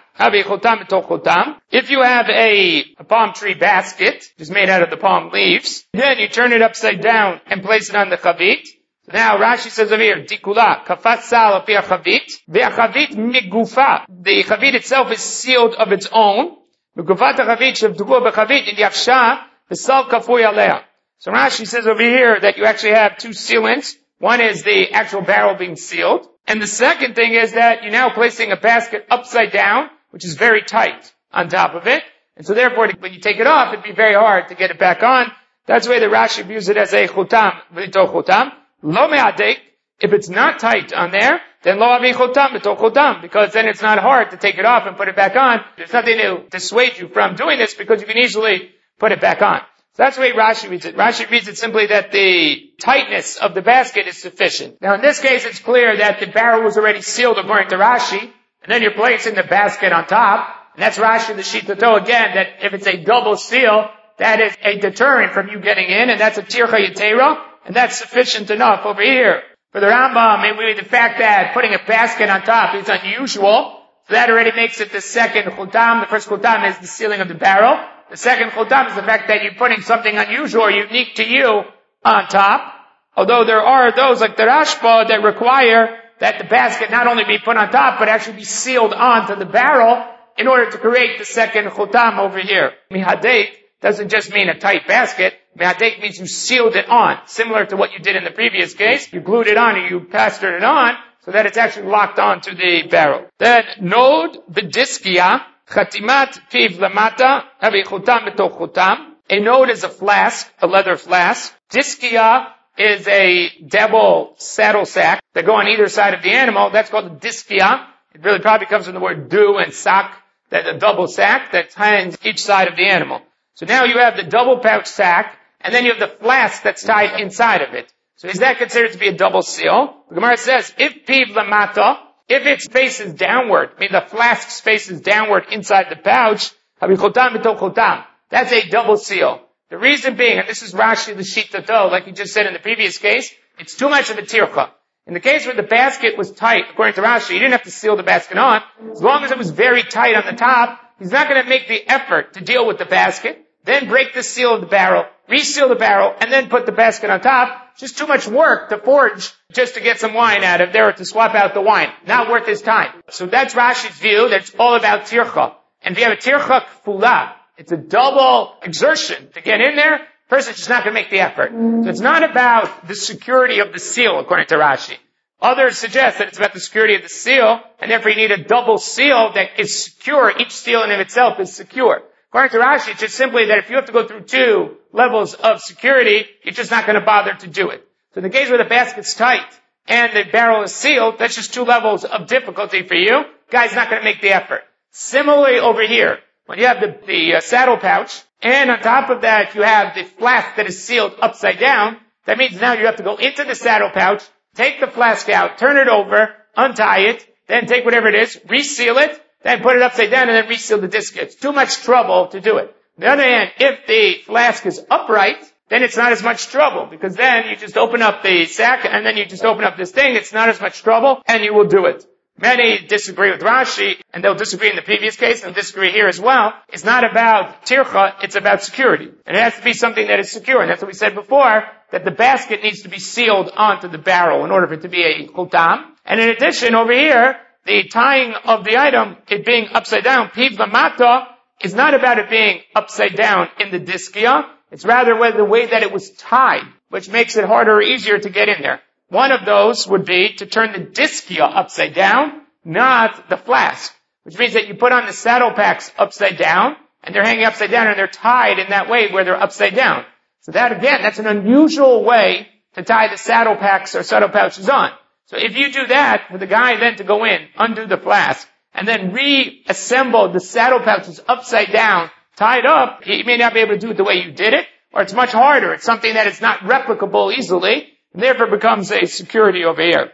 If you have a, a palm tree basket, which is made out of the palm leaves, then you turn it upside down and place it on the chavit. So now Rashi says over here, Tikula, kafat sal api chavit, ve'achavit migufa. The chavit itself is sealed of its own. Migufat chavit shevdugu b'chavit in yachsha, v'sal kafui alea. So Rashi says over here that you actually have two sealants. One is the actual barrel being sealed. And the second thing is that you're now placing a basket upside down, which is very tight on top of it. And so therefore, when you take it off, it'd be very hard to get it back on. That's the way the Rashi views it as a chotam, v'ito chotam. Lo me'adek, if it's not tight on there, then lo avi chotam, v'ito chotam, because then it's not hard to take it off and put it back on. There's nothing to dissuade you from doing this because you can easily put it back on. So that's the way Rashi reads it. Rashi reads it simply that the tightness of the basket is sufficient. Now in this case, it's clear that the barrel was already sealed according to Rashi. And then you're placing the basket on top. And that's Rashi the Shitato again, that if it's a double seal, that is a deterrent from you getting in, and that's a tircha yetera, and that's sufficient enough over here. For the Rambam, maybe the fact that putting a basket on top is unusual, so that already makes it the second chotam. The first chotam is the sealing of the barrel. The second chotam is the fact that you're putting something unusual or unique to you on top. Although there are those like the Rashba that require that the basket not only be put on top, but actually be sealed onto the barrel in order to create the second chotam over here. Mihadek doesn't just mean a tight basket. Mihadek means you sealed it on, similar to what you did in the previous case. You glued it on or you plastered it on, so that it's actually locked onto the barrel. Then, nod b'diskia, chatimat piv lamata, havi chutam b'toch chutam. A node is a flask, a leather flask. Diskia is a double saddle sack that go on either side of the animal. That's called a diskia. It really probably comes from the word do and sack, that's a double sack that ties each side of the animal. So now you have the double pouch sack, and then you have the flask that's tied inside of it. So is that considered to be a double seal? The Gemara says, if piv lamata, if its face is downward, I mean the flask faces downward inside the pouch, that's a double seal. The reason being, and this is Rashi l'shitato, like you just said in the previous case, it's too much of a tircha. In the case where the basket was tight, according to Rashi, he didn't have to seal the basket on. As long as it was very tight on the top, he's not going to make the effort to deal with the basket, then break the seal of the barrel, reseal the barrel, and then put the basket on top. It's just too much work to forge just to get some wine out of there or to swap out the wine. Not worth his time. So that's Rashi's view. That's all about tircha. And if you have a tircha kfula, it's a double exertion to get in there. The person's just not going to make the effort. So it's not about the security of the seal, according to Rashi. Others suggest that it's about the security of the seal, and therefore you need a double seal that is secure. Each seal in of itself is secure. According to Rashi, it's just simply that if you have to go through two levels of security, you're just not going to bother to do it. So in the case where the basket's tight and the barrel is sealed, that's just two levels of difficulty for you. Guy's not going to make the effort. Similarly over here, when you have the, the uh, saddle pouch, and on top of that you have the flask that is sealed upside down, that means now you have to go into the saddle pouch, take the flask out, turn it over, untie it, then take whatever it is, reseal it, then put it upside down, and then reseal the disc. It's too much trouble to do it. On the other hand, if the flask is upright, then it's not as much trouble, because then you just open up the sack, and then you just open up this thing, it's not as much trouble, and you will do it. Many disagree with Rashi, and they'll disagree in the previous case, and they'll disagree here as well. It's not about tircha, it's about security. And it has to be something that is secure, and that's what we said before, that the basket needs to be sealed onto the barrel in order for it to be a chutam. And in addition, over here, the tying of the item, it being upside down, piv lamata, is not about it being upside down in the diskia, it's rather the way that it was tied, which makes it harder or easier to get in there. One of those would be to turn the diskia upside down, not the flask. Which means that you put on the saddle packs upside down, and they're hanging upside down, and they're tied in that way where they're upside down. So that again, that's an unusual way to tie the saddle packs or saddle pouches on. So if you do that, for the guy then to go in, undo the flask, and then reassemble the saddle pouches upside down, tied up, he may not be able to do it the way you did it, or it's much harder. It's something that is not replicable easily, and therefore becomes a security over here.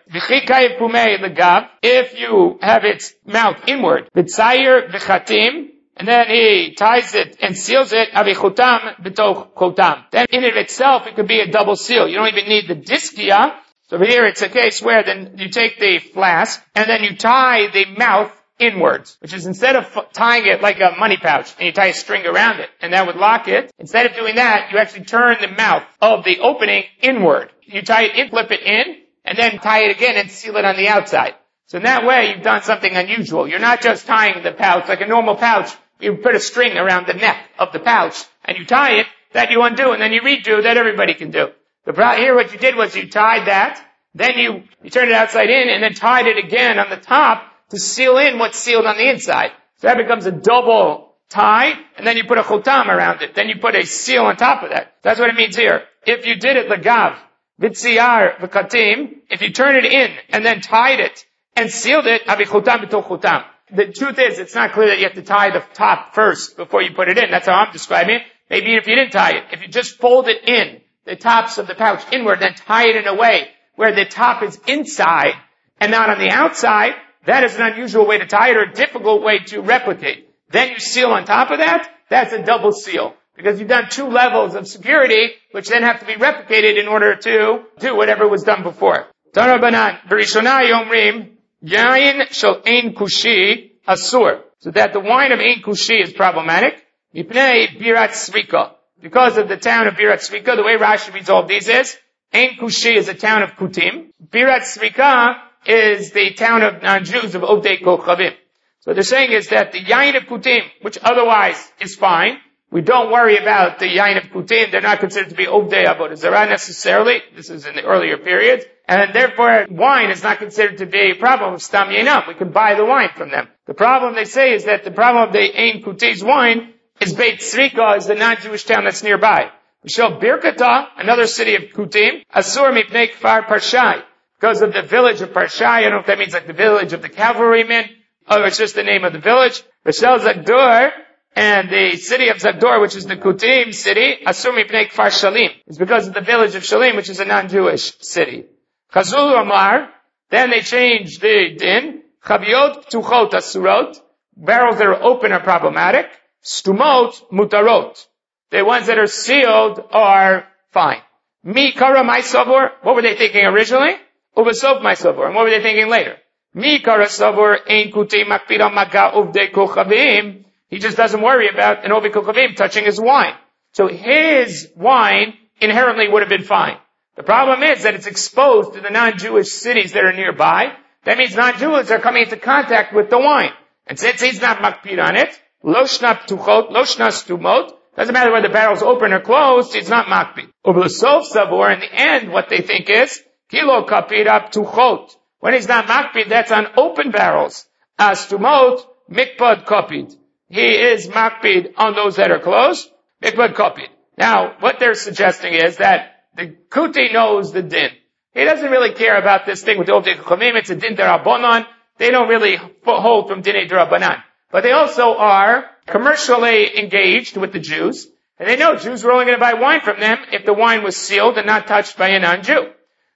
If you have its mouth inward, v'tzayer v'chatim, and then he ties it and seals it, avichutam b'toch chotam. Then in it itself, it could be a double seal. You don't even need the diskia. So over here, it's a case where then you take the flask, and then you tie the mouth inwards, which is instead of f- tying it like a money pouch, and you tie a string around it, and that would lock it, instead of doing that, you actually turn the mouth of the opening inward. You tie it in, flip it in, and then tie it again and seal it on the outside. So in that way, you've done something unusual. You're not just tying the pouch like a normal pouch. You put a string around the neck of the pouch, and you tie it, that you undo, and then you redo, that everybody can do. The pro- here what you did was you tied that, then you, you turned it outside in, and then tied it again on the top to seal in what's sealed on the inside. So that becomes a double tie, and then you put a chotam around it. Then you put a seal on top of that. That's what it means here. If you did it lagav, v'tziyar v'katim, if you turn it in and then tied it and sealed it, avichutam b'toch chotam. The truth is, it's not clear that you have to tie the top first before you put it in. That's how I'm describing it. Maybe if you didn't tie it, if you just fold it in, the tops of the pouch inward, then tie it in a way where the top is inside and not on the outside, that is an unusual way to tie it or a difficult way to replicate. Then you seal on top of that, that's a double seal. Because you've done two levels of security, which then have to be replicated in order to do whatever was done before. Tana Banan, V'rishona Yomrim, Yain Shel Ein Kushi Asur. So that the wine of Ein Kushi is problematic. Mipnei Birat Srika. Because of the town of Birat Srika, the way Rashi reads all of these is, Ein Kushi is a town of Kutim. Birat Srika is the town of non-Jews of Ovdei Kochavim. So what they're saying is that the Yain of Kutim, which otherwise is fine, we don't worry about the yain of kutim. They're not considered to be ovdei avodah zarah necessarily. This is in the earlier periods. And therefore, wine is not considered to be a problem of stam yainam. We can buy the wine from them. The problem they say is that the problem of the ein kuti's wine is Beit Tzrika, is the non-Jewish town that's nearby. Mishal Birkata, another city of Kutim, Asur mipnei kfar Parshai, because of the village of Parshai. I don't know if that means like the village of the cavalrymen, or it's just the name of the village. Mishal Zagdor, and the city of Zagdor, which is the Kutim city, Asur mipnei kfar Shalim, is because of the village of Shalim, which is a non-Jewish city. Chazul Amar, then they changed the din, Chaviot Ptuchot Asurot, barrels that are open are problematic, Stumot Mutarot, the ones that are sealed are fine. Mi Kara Maisavor, what were they thinking originally? Ubasov Maisavor, and what were they thinking later? Mi Kara Savor Ein Kuti Makpira Maga Uvde Kochavim, he just doesn't worry about an Ovdei Kochavim touching his wine. So his wine inherently would have been fine. The problem is that it's exposed to the non-Jewish cities that are nearby. That means non-Jews are coming into contact with the wine. And since he's not makpid on it, lo shna ptuchot, lo shna stumot, doesn't matter whether the barrel's open or closed, he's not makpid. Ublasov sabor, in the end, what they think is, kilo kapira ptuchot. When he's not makpid, that's on open barrels. Astumot, mikpad kapid. He is makpid on those that are closed, mikpad kapid. Now, what they're suggesting is that the kuti knows the din. He doesn't really care about this thing with the Ovdei Kochavim. It's a din derabanan. They don't really hold from dinei derabanan. But they also are commercially engaged with the Jews. And they know Jews were only going to buy wine from them if the wine was sealed and not touched by a non-Jew.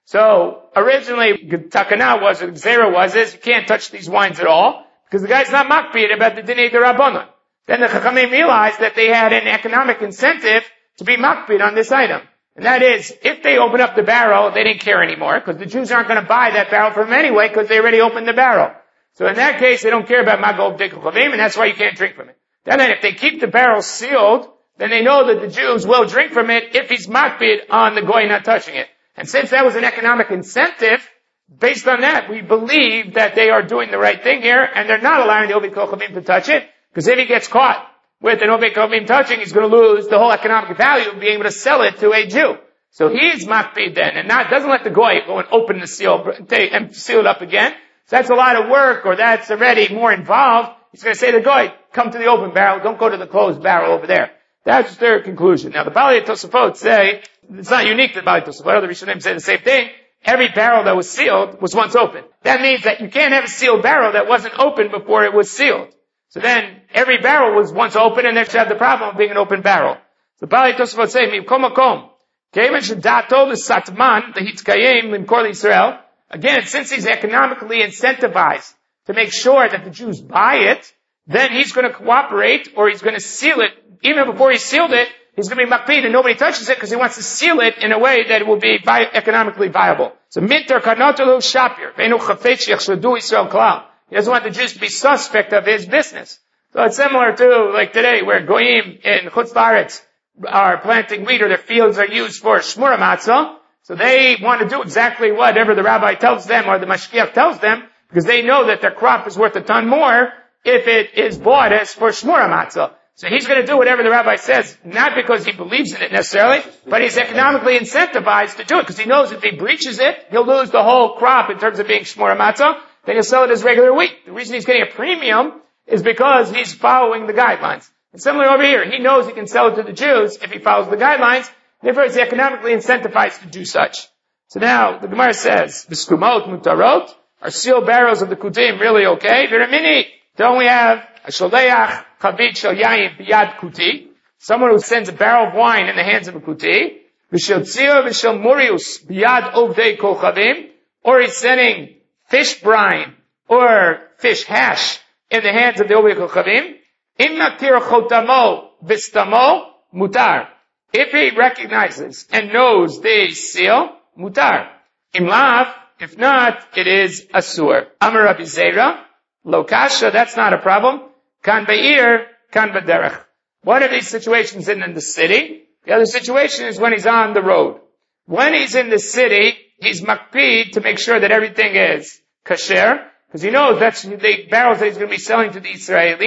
So originally, takana was, Zera was, is you can't touch these wines at all because the guy's not makpid about the dinei derabanan. Then the Chachamim realized that they had an economic incentive to be makpid on this item. And that is, if they open up the barrel, they didn't care anymore, because the Jews aren't going to buy that barrel from them anyway, because they already opened the barrel. So in that case, they don't care about Maga Ovdei Kochavim, and that's why you can't drink from it. Then if they keep the barrel sealed, then they know that the Jews will drink from it if he's makpid on the goy not touching it. And since that was an economic incentive, based on that, we believe that they are doing the right thing here, and they're not allowing the Ovdei Kochavim to touch it, because if he gets caught with an Ovdei Kochavim touching, he's going to lose the whole economic value of being able to sell it to a Jew. So he's makpid then, and not, doesn't let the goy go and open the seal and seal it up again. So that's a lot of work, or that's already more involved. He's going to say to the goy, come to the open barrel, don't go to the closed barrel over there. That's their conclusion. Now the Balei Tosafot say, it's not unique to the Balei Tosafot, other Rishonim say the same thing. Every barrel that was sealed was once open. That means that you can't have a sealed barrel that wasn't open before it was sealed. So then, every barrel was once open, and there should have the problem of being an open barrel. The Balei Tosafot say, Mivkom Makom, Kemen Shedato L'Satman, the Hitkayim Limkor L'Yisrael. Again, since he's economically incentivized to make sure that the Jews buy it, then he's going to cooperate, or he's going to seal it. Even before he sealed it, he's going to be makpid and nobody touches it because he wants to seal it in a way that it will be vi- economically viable. So, Minter Karnotelu Shapir, Veinu Chafetz Yachshadu Yisrael Klal. He doesn't want the Jews to be suspect of his business. So it's similar to, like today, where Goyim in Chutz La'aretz are planting wheat, or their fields are used for Shmura Matzah. So they want to do exactly whatever the rabbi tells them, or the mashgiach tells them, because they know that their crop is worth a ton more if it is bought as for Shmura Matzah. So he's going to do whatever the rabbi says, not because he believes in it necessarily, but he's economically incentivized to do it, because he knows if he breaches it, he'll lose the whole crop in terms of being Shmura Matzah. Then he'll sell it as regular wheat. The reason he's getting a premium is because he's following the guidelines. And similarly over here, he knows he can sell it to the Jews if he follows the guidelines, therefore he's economically incentivized to do such. So now, the Gemara says, V'skumot mutarot, are sealed barrels of the kutim really okay? V'ramini, don't we have a sholeach chavit shel yayin biyad kuti, someone who sends a barrel of wine in the hands of a kuti, v'shel tzir v'shel murius biyad ovdei kochavim, or he's sending fish brine or fish hash in the hands of the Ovdei Kochavim. Im naktir chotamo v'stamo mutar. If he recognizes and knows the seal, mutar. Im lav, if not, it is asur. Amar Rabbi Zera, lo kasha, that's not a problem. Kan be'ir, kan b'derech. One of these situations is in the city. The other situation is when he's on the road. When he's in the city, he's makpid to make sure that everything is kasher, because he knows that's the barrels that he's going to be selling to the Israelim,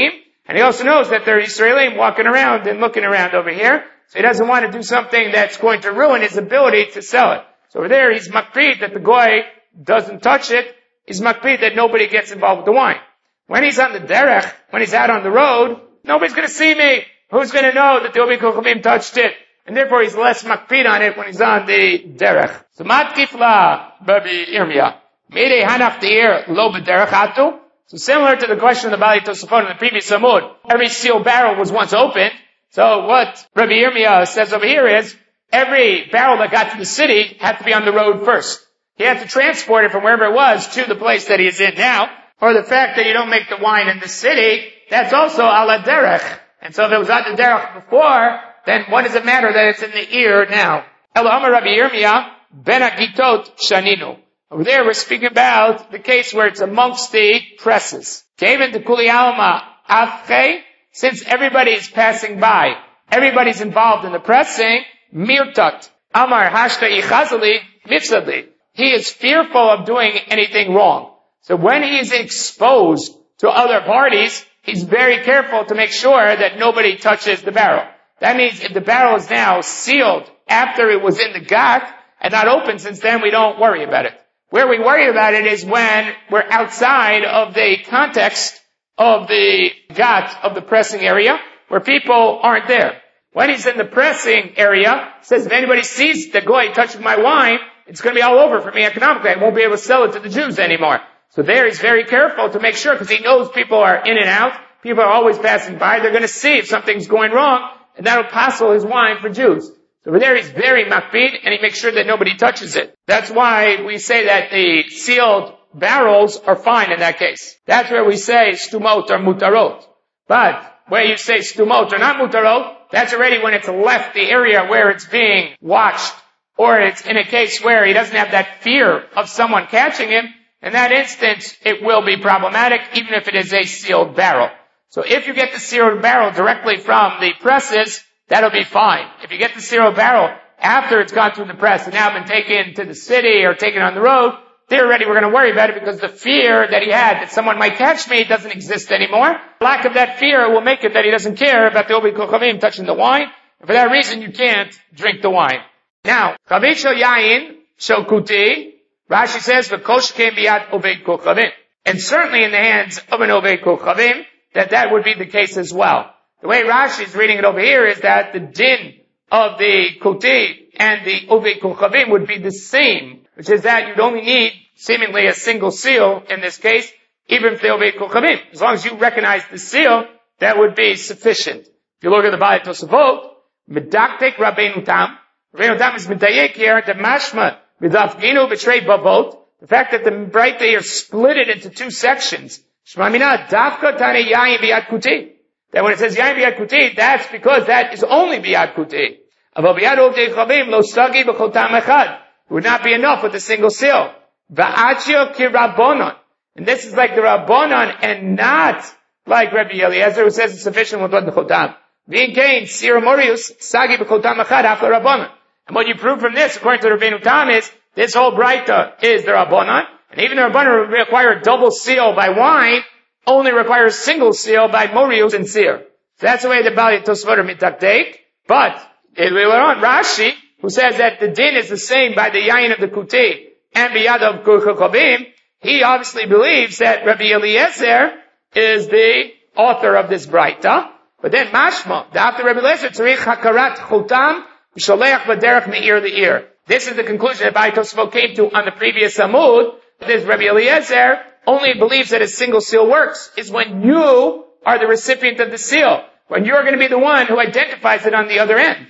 And he also knows that there are Israelim walking around and looking around over here. So he doesn't want to do something that's going to ruin his ability to sell it. So over there, he's makpid that the goy doesn't touch it. He's makpid that nobody gets involved with the wine. When he's on the derech, when he's out on the road, nobody's going to see me. Who's going to know that the Ovi Kochavim touched it? And therefore he's less makpid on it when he's on the derech. So matkif la Rabbi Yirmiyah. Meidei hanach deir lo b'derech atu. So similar to the question of the Bali Tosafot in the previous Amud, every sealed barrel was once opened. So what Rabbi Yirmiyah says over here is, every barrel that got to the city had to be on the road first. He had to transport it from wherever it was to the place that he is in now. Or the fact that you don't make the wine in the city, that's also ala derech. And so if it was on the derech before, then what does it matter that it's in the ear now? Elohim Rabbi Yirmiyah, ben agitot shaninu. Over there we're speaking about the case where it's amongst the presses. Came into Kuli Alma Afche, since everybody is passing by, everybody's involved in the pressing, mirtat. Amar hashka ichazali mifsadli. He is fearful of doing anything wrong. So when he is exposed to other parties, he's very careful to make sure that nobody touches the barrel. That means if the barrel is now sealed after it was in the gat and not open since then, we don't worry about it. Where we worry about it is when we're outside of the context of the gat, of the pressing area, where people aren't there. When he's in the pressing area, it says if anybody sees the goy touching my wine, it's going to be all over for me economically. I won't be able to sell it to the Jews anymore. So there he's very careful to make sure, because he knows people are in and out, people are always passing by, they're going to see if something's going wrong, and that'll passel his wine for Jews. So over there he's very makpid, and he makes sure that nobody touches it. That's why we say that the sealed barrels are fine in that case. That's where we say stumot or mutarot. But where you say stumot or not mutarot, that's already when it's left the area where it's being watched, or it's in a case where he doesn't have that fear of someone catching him. In that instance, it will be problematic, even if it is a sealed barrel. So if you get the sealed barrel directly from the presses, that'll be fine. If you get the sealed barrel after it's gone through the press and now been taken to the city or taken on the road, there already we're going to worry about it because the fear that he had that someone might catch me doesn't exist anymore. Lack of that fear will make it that he doesn't care about the Ovi Kochavim touching the wine. And for that reason, you can't drink the wine. Now, Chavit shel yayin shel kuti, Rashi says, v'kosh kem biyad Oved Kochavim. And certainly in the hands of an Oved Kochavim, that that would be the case as well. The way Rashi is reading it over here is that the din of the kuti and the Oved Kochavim would be the same, which is that you'd only need seemingly a single seal in this case, even if the Oved Kochavim. As long as you recognize the seal, that would be sufficient. If you look at the Bali Tosafot, medaktek Rabbeinu Tam, Rabbeinu Tam is medayek here, the mashma, midafginu betray babot, the fact that the Braita here split it into two sections. Shmamina dafka tane yayin biyad kuti. That when it says yayin biyad kuti, that's because that is only biyad kuti. Aval biyad ovdei chavim lo sagi b'chotam echad. It would not be enough with a single seal. Va'achio ki rabbonon. And this is like the rabbonon and not like Rabbi Eliezer who says it's sufficient with one chotam. V'in kain sir morius sagi b'chotam echad after rabbonon. And what you prove from this, according to Rabbeinu Tam, is this whole Braita is the rabbonon. And even the rabbonon require a double seal by wine, only requires single seal by morius and sir. So that's the way the Bali Tosafot are mitaktek. But later on, Rashi, who says that the din is the same by the yayin of the kuti and biyad of Kochavim, he obviously believes that Rabbi Eliezer is the author of this Braita. But then mashma, after Rabbi Eliezer, tzarich hakarat chotam v'sholeach v'derech me'ir le'ir. This is the conclusion that Bali Tosafot came to on the previous Amud. This Rabbi Eliezer only believes that a single seal works is when you are the recipient of the seal. When you're going to be the one who identifies it on the other end.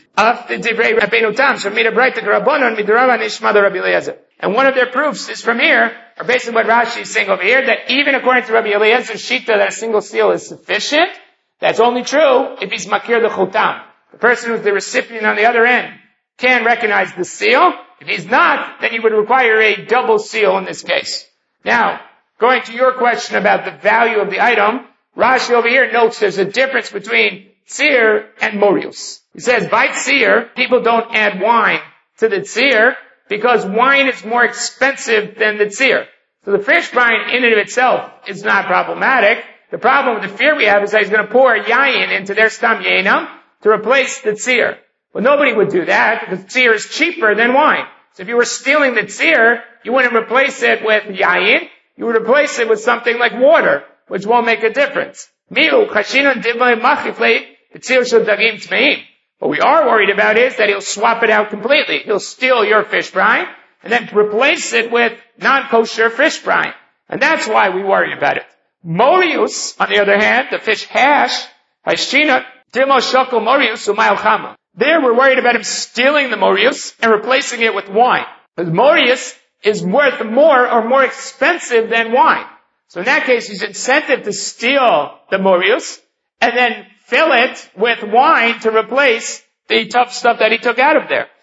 And one of their proofs is from here, or basically what Rashi is saying over here, that even according to Rabbi Eliezer's shita that a single seal is sufficient, that's only true if he's makir the chotam. The person who's the recipient on the other end can recognize the seal. If he's not, then you would require a double seal in this case. Now, going to your question about the value of the item, Rashi over here notes there's a difference between tzir and morius. He says, by tzir, people don't add wine to the tzir because wine is more expensive than the tzir. So the fish brine in and of itself is not problematic. The problem with the fear we have is that he's going to pour yayin into their stam yainam to replace the tzir. Well, nobody would do that because tzir is cheaper than wine. So if you were stealing the tzir, you wouldn't replace it with yayin. You would replace it with something like water, which won't make a difference. What we are worried about is that he'll swap it out completely. He'll steal your fish brine and then replace it with non-kosher fish brine. And that's why we worry about it. Morius, on the other hand, the fish hash, there we're worried about him stealing the morius and replacing it with wine. Because morius is worth more or more expensive than wine. So in that case, he's incentive to steal the morius and then fill it with wine to replace the tough stuff that he took out of there.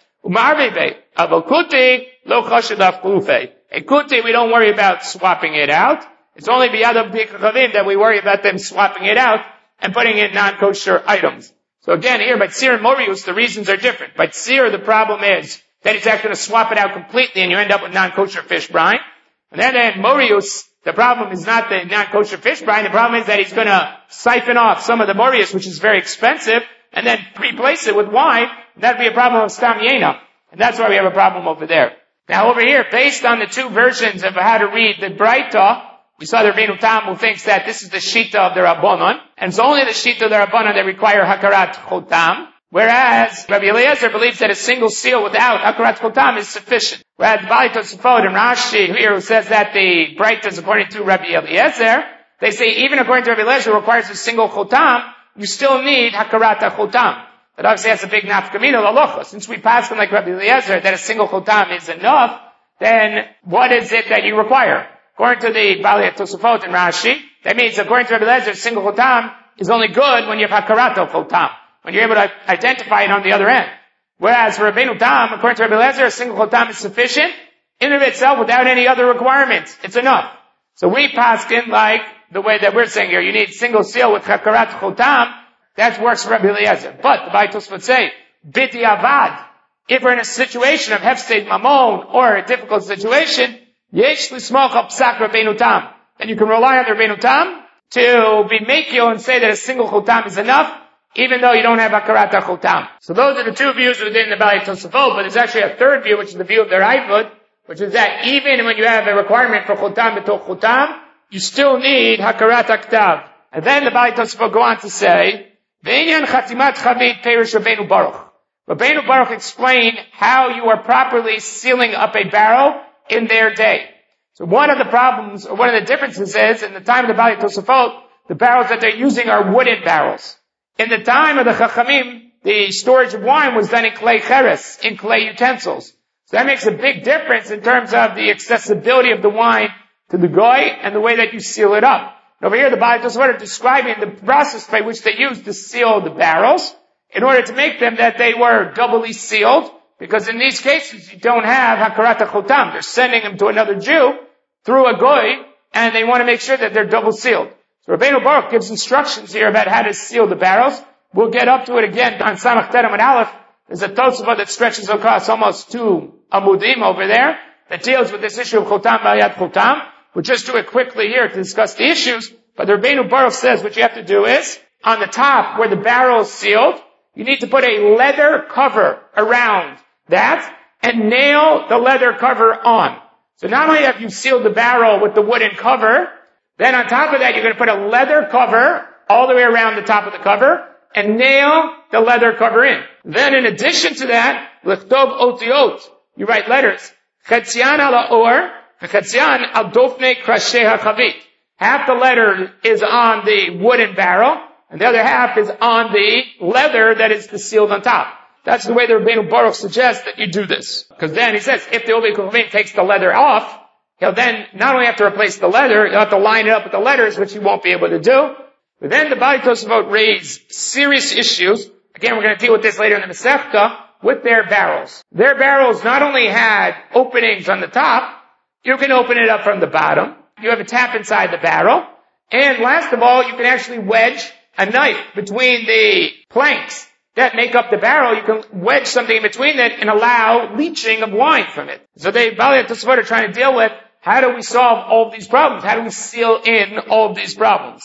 A kuti, we don't worry about swapping it out. It's only biyadav b'ikachavim that we worry about them swapping it out and putting in non-kosher items. So again, here by tzir and morius, the reasons are different. By tzir, the problem is that he's actually going to swap it out completely and you end up with non-kosher fish brine. And then in morius, the problem is not the non-kosher fish brine. The problem is that he's going to siphon off some of the morius, which is very expensive, and then replace it with wine. That'd be a problem of stam yena. And that's why we have a problem over there. Now over here, based on the two versions of how to read the Braita, we saw the Rabbeinu Tam who thinks that this is the Shita of the Rabbanon, and it's only the Shita of the Rabbanon that require Hakarat Chotam, whereas Rabbi Eliezer believes that a single seal without Hakarat Chotam is sufficient. Whereas Bali Tosafot and Rashi here who says that the Braita is according to Rabbi Eliezer, they say even according to Rabbi Eliezer requires a single Chotam, you still need Hakarat Chotam. That obviously has a big nafkamina l'alocha. Since we pass on like Rabbi Eliezer that a single chotam is enough, then what is it that you require? According to the Bali Tosafot and Rashi, that means according to Rabbi Eliezer, a single chotam is only good when you have hakarato chotam, when you're able to identify it on the other end. Whereas for Rabbeinu Tam, according to Rabbi Eliezer, a single chotam is sufficient in and of itself without any other requirements. It's enough. So we pass in like the way that we're saying here. You need single seal with hakarat chotam. That works for Rabbi Eliezer. But the Baitos would say, Biti Avad, if we're in a situation of Hefsed Mamon or a difficult situation, Yesh L'smoch al Psak Rabbeinu Tam. Then you can rely on the Rabbeinu Tam to be mekil and say that a single chotam is enough, even though you don't have Hakarat HaChotam. So those are the two views within the Bali Tosafot, but there's actually a third view, which is the view of the Raifud, which is that even when you have a requirement for chotam b'toch chotam, you still need Hakarat HaKtav. And then the Bali Tosafot go on to say, V'inyan chatimat chavit perish Rabbeinu Baruch. Rabbeinu Baruch explained how you are properly sealing up a barrel in their day. So one of the problems, or one of the differences is, in the time of the Bali Tosafot, the barrels that they're using are wooden barrels. In the time of the Chachamim, the storage of wine was done in clay cheres, in clay utensils. So that makes a big difference in terms of the accessibility of the wine to the goy and the way that you seal it up. Over here, the Bali Tosafot are describing the process by which they used to seal the barrels in order to make them that they were doubly sealed, because in these cases you don't have Hakarat HaChotam. They're sending them to another Jew through a goy, and they want to make sure that they're double sealed. So Rabbeinu Baruch gives instructions here about how to seal the barrels. We'll get up to it again on Samach Terem and Aleph. There's a Tosafot that stretches across almost two Amudim over there that deals with this issue of Chotam B'Yad Chotam. We'll just do it quickly here to discuss the issues. But the Rabbeinu Baruch says what you have to do is, on the top where the barrel is sealed, you need to put a leather cover around that and nail the leather cover on. So not only have you sealed the barrel with the wooden cover, then on top of that you're going to put a leather cover all the way around the top of the cover and nail the leather cover in. Then in addition to that, l'chtov otiot, you write letters. Chetzian ala or, v'chetzian al dofnei krashei hachavit. Half the letter is on the wooden barrel, and the other half is on the leather that is sealed on top. That's the way the Rabbeinu Baruch suggests that you do this. Because then he says, if the Ovi Kohavim takes the leather off, he'll then not only have to replace the leather, he'll have to line it up with the letters, which he won't be able to do. But then the Bali Tosafot raise serious issues. Again, we're going to deal with this later in the Masechta, with their barrels. Their barrels not only had openings on the top, you can open it up from the bottom. You have a tap inside the barrel. And last of all, you can actually wedge a knife between the planks that make up the barrel. You can wedge something in between it and allow leaching of wine from it. So the Bali Tosafot are trying to deal with, how do we solve all of these problems? How do we seal in all of these problems?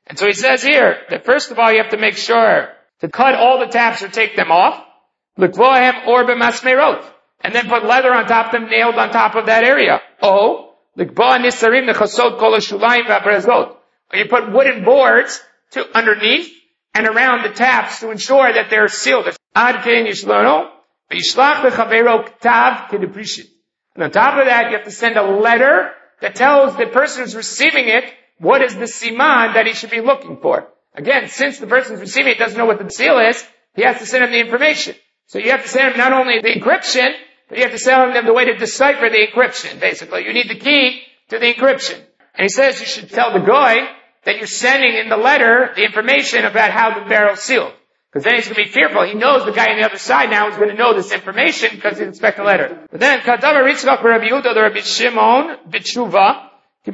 And so he says here that first of all you have to make sure to cut all the taps or take them off. L'kvohem or b'masmerot. And then put leather on top of them, nailed on top of that area. Oh, l'kvoah nisarim nechasot kol hashulayim v'abrazot. Or you put wooden boards to underneath and around the taps to ensure that they're sealed. Ad ken yishlono, v'yishlach v'chavero ktav k'deprishit. And on top of that, you have to send a letter that tells the person who's receiving it what is the siman that he should be looking for. Again, since the person who's receiving it doesn't know what the seal is, he has to send him the information. So you have to send him not only the encryption, but you have to send him the way to decipher the encryption, basically. You need the key to the encryption. And he says you should tell the guy that you're sending in the letter the information about how the barrel's sealed. Because then he's going to be fearful. He knows the guy on the other side now is going to know this information because he expects a letter. But then, Kadavar Ritzchak Rabbi Yehuda, the Rabbi Shimon, B'tshuva,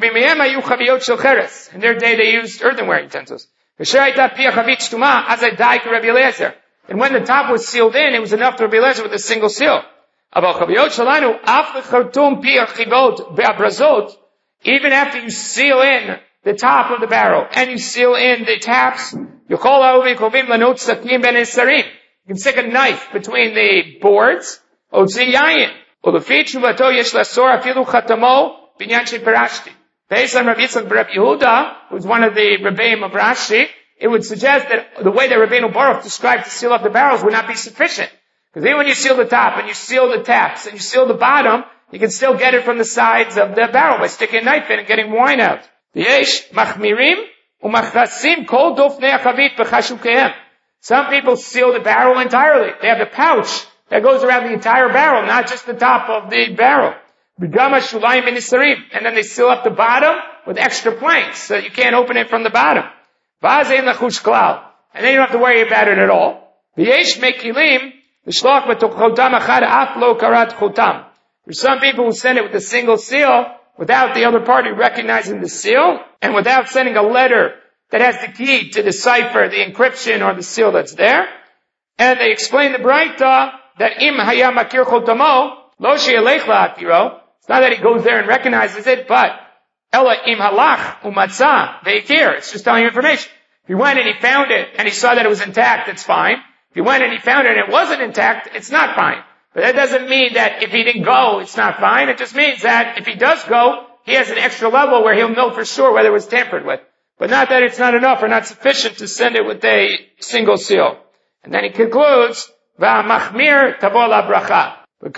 in their day they used earthenware utensils. And when the top was sealed in, it was enough to Rabbi Eliezer with a single seal. Even after you seal in the top of the barrel and you seal in the taps, you can stick a knife between the boards. Based on Rabbi Yitzchak Rabbi Yehuda, who's one of the Rebbeim of Rashi, it would suggest that the way that Rabbeinu Baruch described to seal up the barrels would not be sufficient. Because even when you seal the top and you seal the taps and you seal the bottom, you can still get it from the sides of the barrel by sticking a knife in and getting wine out. Some people seal the barrel entirely. They have the pouch that goes around the entire barrel, not just the top of the barrel. And then they seal up the bottom with extra planks so that you can't open it from the bottom. And then you don't have to worry about it at all. There's some people who send it with a single seal without the other party recognizing the seal and without sending a letter that has the key to decipher the encryption or the seal that's there. And they explain the Braita that im haya makir chotamo lo she'elech la'atiro. It's not that he goes there and recognizes it, but ela im halach umatzah ve'ikir. It's just telling you information. If he went and he found it and he saw that it was intact, it's fine. If he went and he found it and it wasn't intact, it's not fine. But that doesn't mean that if he didn't go, it's not fine. It just means that if he does go, he has an extra level where he'll know for sure whether it was tampered with. But not that it's not enough or not sufficient to send it with a single seal. And then he concludes, va'machmir tavo la bracha. The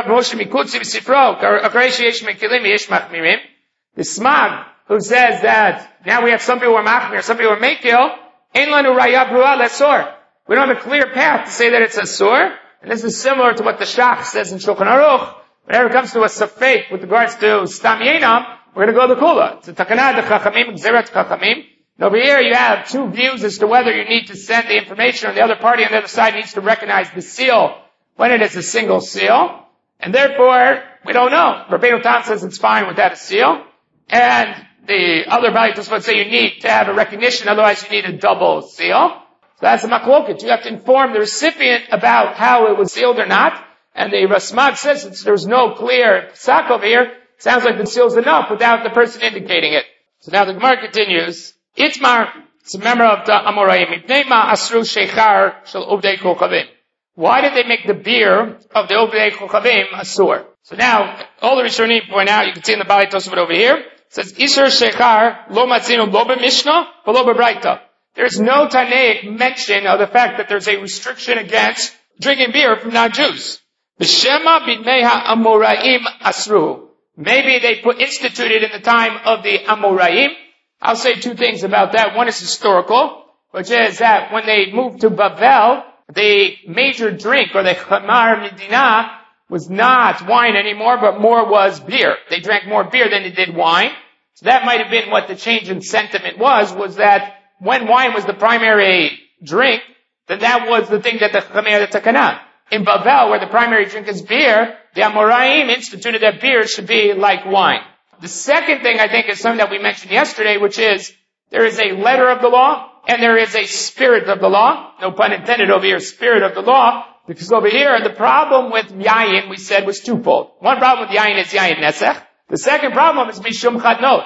Smag, who says that now we have some people who are machmir, some people who are mekil, ein lanu raya brua lesor. We don't have a clear path to say that it's a sur. And this is similar to what the Shach says in Shulchan Aruch. Whenever it comes to a safek with regards to stam yenam, we're going to go to the kula. It's a takanah de chachamim, gzeret chachamim. And over here you have two views as to whether you need to send the information, or the other party on the other side needs to recognize the seal when it is a single seal. And therefore, we don't know. Rabbeinu Tam says it's fine without a seal. And the other Balitos would say you need to have a recognition, otherwise you need a double seal. So that's a makloket. You have to inform the recipient about how it was sealed or not. And the Rasmag says that there's no clear psak over here. Sounds like the seal's enough without the person indicating it. So now the Gemara continues. Itmar, it's a member of the Amoraim. Itnema asru sheichar shel obdei kochavim. Why did they make the beer of the obdei kochavim asur? So now, all the Rishonim point out, you can see in the Bali Tosafot over here, it says, Isur sheichar lo matzinu lo b'mishnah v'lo b'braita. There's no Tanaic mention of the fact that there's a restriction against drinking beer from non-Jews. B'shema b'nei ha'amoraim asru. Maybe they put instituted in the time of the Amoraim. I'll say two things about that. One is historical, which is that when they moved to Bavel, the major drink, or the Chamar Medina, was not wine anymore, but more was beer. They drank more beer than they did wine. So that might have been what the change in sentiment was, was that when wine was the primary drink, then that was the thing that the Chamar the Takana. In Bavel, where the primary drink is beer, the Amoraim instituted that beer should be like wine. The second thing I think is something that we mentioned yesterday, which is there is a letter of the law and there is a spirit of the law. No pun intended over here, spirit of the law. Because over here, the problem with Yayin, we said, was twofold. One problem with Yayin is Yayin Nesech. The second problem is Mishum Chadnot.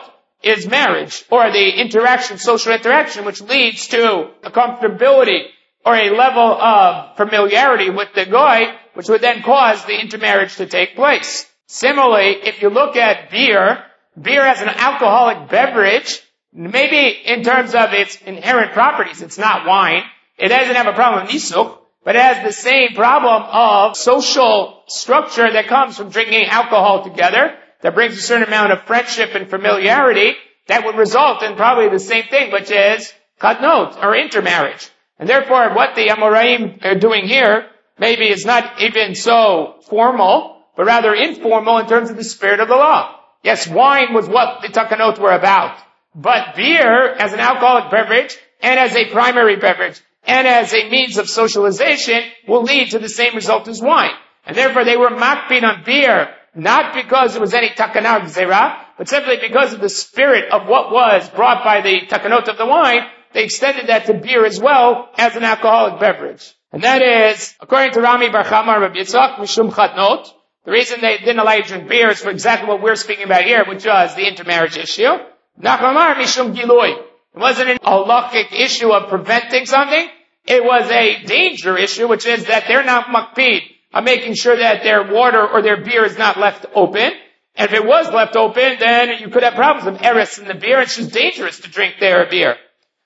is marriage, or the interaction, social interaction, which leads to a comfortability or a level of familiarity with the goy, which would then cause the intermarriage to take place. Similarly, if you look at beer, beer as an alcoholic beverage, maybe in terms of its inherent properties, it's not wine. It doesn't have a problem with nisuch, but it has the same problem of social structure that comes from drinking alcohol together, that brings a certain amount of friendship and familiarity that would result in probably the same thing, which is katnot, or intermarriage. And therefore, what the Amoraim are doing here maybe is not even so formal, but rather informal in terms of the spirit of the law. Yes, wine was what the takanot were about, but beer as an alcoholic beverage and as a primary beverage and as a means of socialization will lead to the same result as wine. And therefore they were makpid on beer, not because it was any takanah gzera, but simply because of the spirit of what was brought by the takanot of the wine. They extended that to beer as well as an alcoholic beverage. And that is, according to Rami Bar Chama Rabbi Yitzchak, mishum chatnot, the reason they didn't allow you to drink beer is for exactly what we're speaking about here, which was the intermarriage issue. Nachamar mishum gilui. It wasn't an halachic issue of preventing something. It was a danger issue, which is that they're not makpid on making sure that their water or their beer is not left open. And if it was left open, then you could have problems with eris in the beer. It's just dangerous to drink their beer.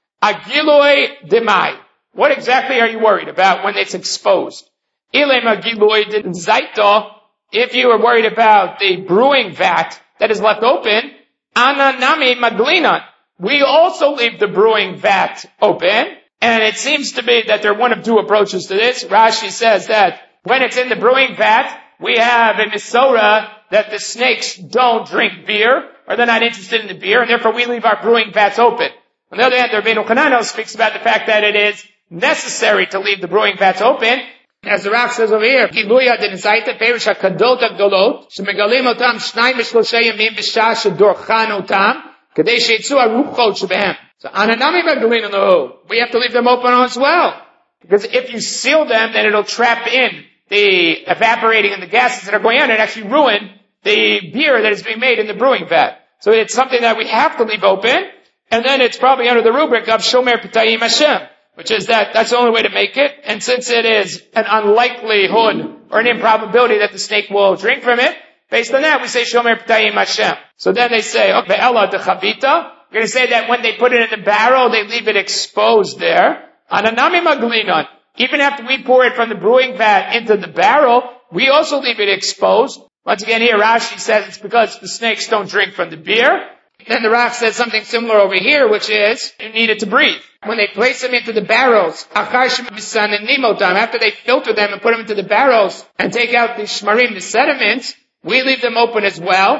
Agiloi demai. What exactly are you worried about when it's exposed? Ilem agiloi de zaito. If you are worried about the brewing vat that is left open, ananami maglinan. We also leave the brewing vat open. And it seems to be that there are one of two approaches to this. Rashi says that when it's in the brewing vat, we have a misora that the snakes don't drink beer, or they're not interested in the beer, and therefore we leave our brewing vats open. On the other hand, the Rabbeinu Chananel speaks about the fact that it is necessary to leave the brewing vats open. As the Rav says over here, Giluya denzaita perish hakadot agdolot, shemegalim otam shnayim v'shlosha yamim v'shah shedorchan otam, kadei sheitzu aruchot shebehem. So ananami magalin no, we have to leave them open as well. Because if you seal them, then it'll trap in the evaporating and the gases that are going on and actually ruin the beer that is being made in the brewing vat. So it's something that we have to leave open. And then it's probably under the rubric of Shomer P'tayim Hashem, which is that that's the only way to make it. And since it is an unlikelihood or an improbability that the snake will drink from it, based on that we say Shomer P'tayim Hashem. So then they say, okay, Ella de Chavita. We're going to say that when they put it in the barrel, they leave it exposed there. Ananami Maglinon. Even after we pour it from the brewing vat into the barrel, we also leave it exposed. Once again here, Rashi says it's because the snakes don't drink from the beer. Then the Rav says something similar over here, which is, you need it to breathe. When they place them into the barrels, after they filter them and put them into the barrels and take out the shmarim, the sediments, we leave them open as well.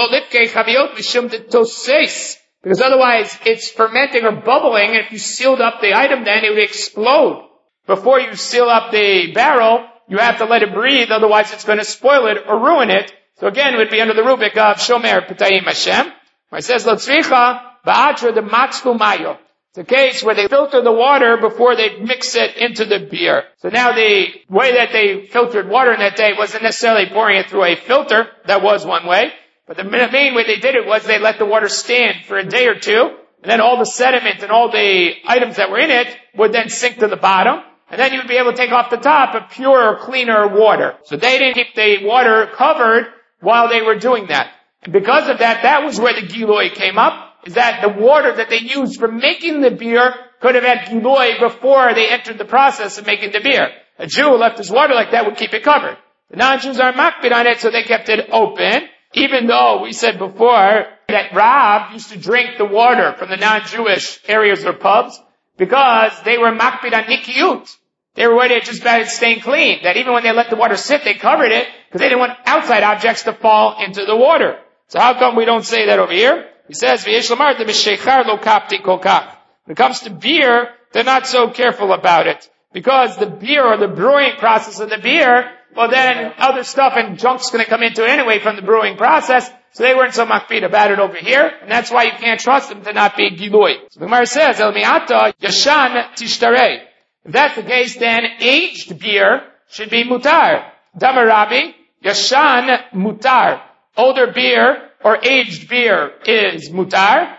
Because otherwise it's fermenting or bubbling, and if you sealed up the item then it would explode. Before you seal up the barrel, you have to let it breathe, otherwise it's going to spoil it or ruin it. So again, it would be under the rubric of Shomer P'tayim Hashem. It says, Lo tzricha ba'atra de matzku mayo. It's a case where they filter the water before they mix it into the beer. So now the way that they filtered water in that day wasn't necessarily pouring it through a filter. That was one way. But the main way they did it was they let the water stand for a day or two, and then all the sediment and all the items that were in it would then sink to the bottom, and then you would be able to take off the top a pure, cleaner water. So they didn't keep the water covered while they were doing that. And because of that, that was where the Giloi came up, is that the water that they used for making the beer could have had Giloi before they entered the process of making the beer. A Jew who left his water like that would keep it covered. The non-Jews are makpid on it, so they kept it open, even though we said before that Rav used to drink the water from the non-Jewish areas or pubs because they were makpid on nikiyut. They were worried just about it staying clean, that even when they let the water sit, they covered it because they didn't want outside objects to fall into the water. So how come we don't say that over here? He says, V'yesh lamar de b'sheichar lo kapti kol kach. When it comes to beer, they're not so careful about it. Because the beer or the brewing process of the beer, well then other stuff and junk's gonna come into it anyway from the brewing process, so they weren't so makpid about it over here, and that's why you can't trust them to not be gilui. So the Gemara says, El mi'ata yashan tishtarei. If that's the case, then aged beer should be mutar. Damar Rabbi, yashan mutar. Older beer or aged beer is mutar.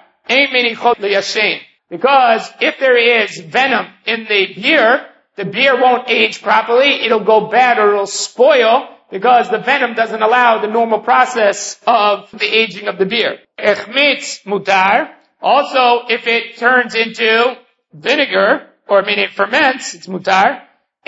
Because if there is venom in the beer, the beer won't age properly, it'll go bad or it'll spoil, because the venom doesn't allow the normal process of the aging of the beer. Echmitz mutar. Also, if it turns into vinegar, or meaning it ferments, it's mutar.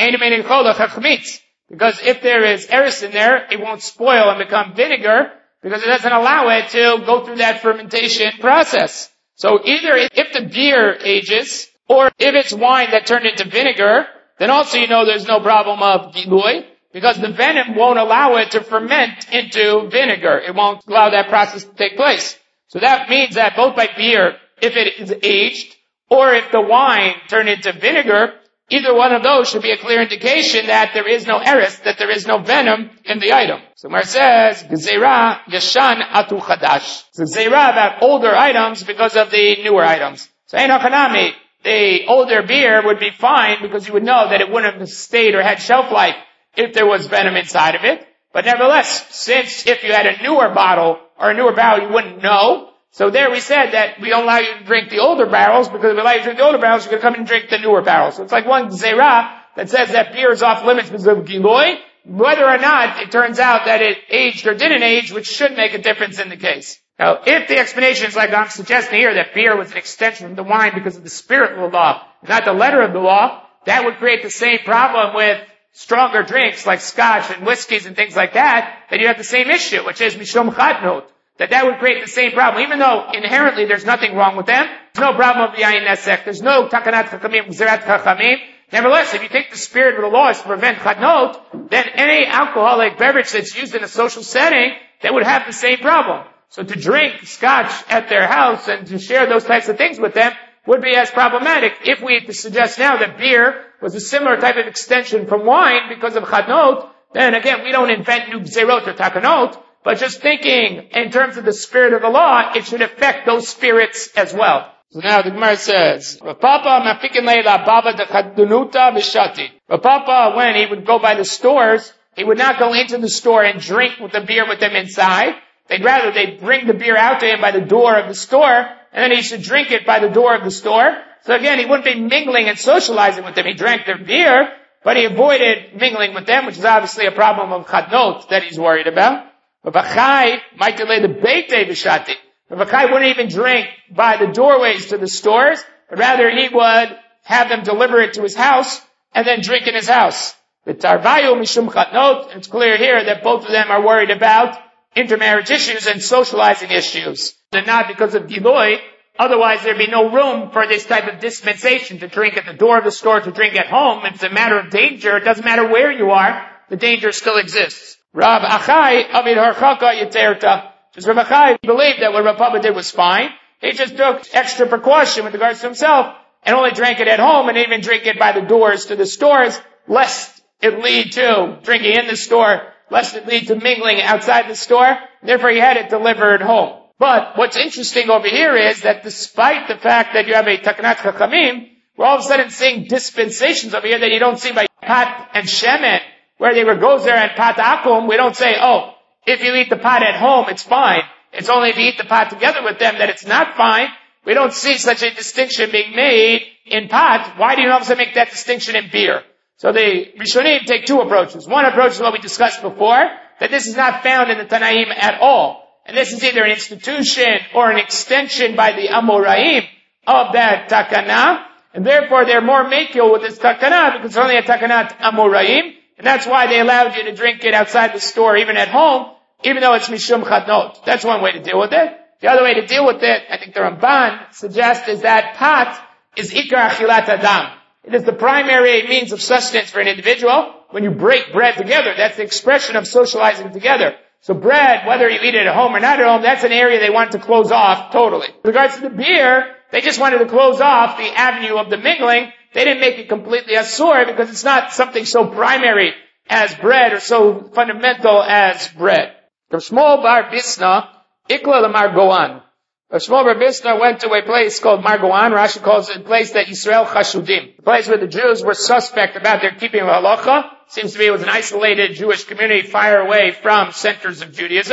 Because if there is eris in there, it won't spoil and become vinegar, because it doesn't allow it to go through that fermentation process. So either if the beer ages, or if it's wine that turned into vinegar, then also you know there's no problem of gilui, because the venom won't allow it to ferment into vinegar. It won't allow that process to take place. So that means that both by beer, if it is aged, or if the wine turned into vinegar, either one of those should be a clear indication that there is no eris, that there is no venom in the item. So Mar says, Gezerah Yashan Atu Chadash. It's a Gezerah about older items because of the newer items. So Ein Hanami, the older beer would be fine because you would know that it wouldn't have stayed or had shelf life if there was venom inside of it. But nevertheless, since if you had a newer bottle or a newer barrel, you wouldn't know. So there we said that we don't allow you to drink the older barrels, because if we allow you to drink the older barrels, you're going to come and drink the newer barrels. So it's like one Gezerah that says that beer is off limits because of Gilui, whether or not it turns out that it aged or didn't age, which should make a difference in the case. Now, if the explanation is like I'm suggesting here, that beer was an extension of the wine because of the spirit of the law, not the letter of the law, that would create the same problem with stronger drinks like scotch and whiskeys and things like that, then you have the same issue, which is Mishum Chatnot. That that would create the same problem, even though inherently there's nothing wrong with them. There's no problem of the Yayin Nesek. There's no Takanat Chachamim, Gzerat Chachamim. Nevertheless, if you take the spirit of the law is to prevent Chadnot, then any alcoholic beverage that's used in a social setting, that would have the same problem. So to drink scotch at their house and to share those types of things with them would be as problematic. If we suggest now that beer was a similar type of extension from wine because of Chadnot, then again, we don't invent new Gzerot or Takanot, but just thinking in terms of the spirit of the law, it should affect those spirits as well. So now the Gemara says, Rav Papa, when he would go by the stores, he would not go into the store and drink with the beer with them inside. They'd rather they bring the beer out to him by the door of the store, and then he should drink it by the door of the store. So again, he wouldn't be mingling and socializing with them. He drank their beer, but he avoided mingling with them, which is obviously a problem of chadnot that he's worried about. Rav Achai might delay the beitei b'shati. Rav Achai wouldn't even drink by the doorways to the stores, but rather he would have them deliver it to his house and then drink in his house. The tarvayu mishum chatnot. It's clear here that both of them are worried about intermarriage issues and socializing issues. They're not because of Giloi. Otherwise, there'd be no room for this type of dispensation to drink at the door of the store, to drink at home. If it's a matter of danger, it doesn't matter where you are, the danger still exists. Rav Achai Avid Harchaka Yeterta. Just Rav Achai believed that what Rav Papa did was fine. He just took extra precaution with regards to himself and only drank it at home and even drink it by the doors to the stores, lest it lead to drinking in the store, lest it lead to mingling outside the store. Therefore, he had it delivered home. But what's interesting over here is that despite the fact that you have a Takanat Chachamim, we're all of a sudden seeing dispensations over here that you don't see by Pat and Shemen, where they were gozer and Pat Akum. We don't say, oh, if you eat the pot at home, it's fine. It's only if you eat the pot together with them that it's not fine. We don't see such a distinction being made in pot. Why do you also make that distinction in beer? So the Rishonim take two approaches. One approach is what we discussed before, that this is not found in the Tanaim at all. And this is either an institution or an extension by the Amoraim of that takana. And therefore they're more makil with this takana because it's only a takanat Amoraim. And that's why they allowed you to drink it outside the store, even at home, even though it's mishum chadnot. That's one way to deal with it. The other way to deal with it, I think the Ramban suggests, is that pat is ikar achilat adam. It is the primary means of sustenance for an individual. When you break bread together, that's the expression of socializing together. So bread, whether you eat it at home or not at home, that's an area they want to close off totally. With regards to the beer, they just wanted to close off the avenue of the mingling. They didn't make it completely asur because it's not something so primary as bread or so fundamental as bread. From Shmuel bar Bisna, Ikla Lamar Goan. Shmuel bar Bisna went to a place called Margoan. Rashi calls it a place that Yisrael Chashudim. The place where the Jews were suspect about their keeping of halacha. Seems to be it was an isolated Jewish community far away from centers of Judaism.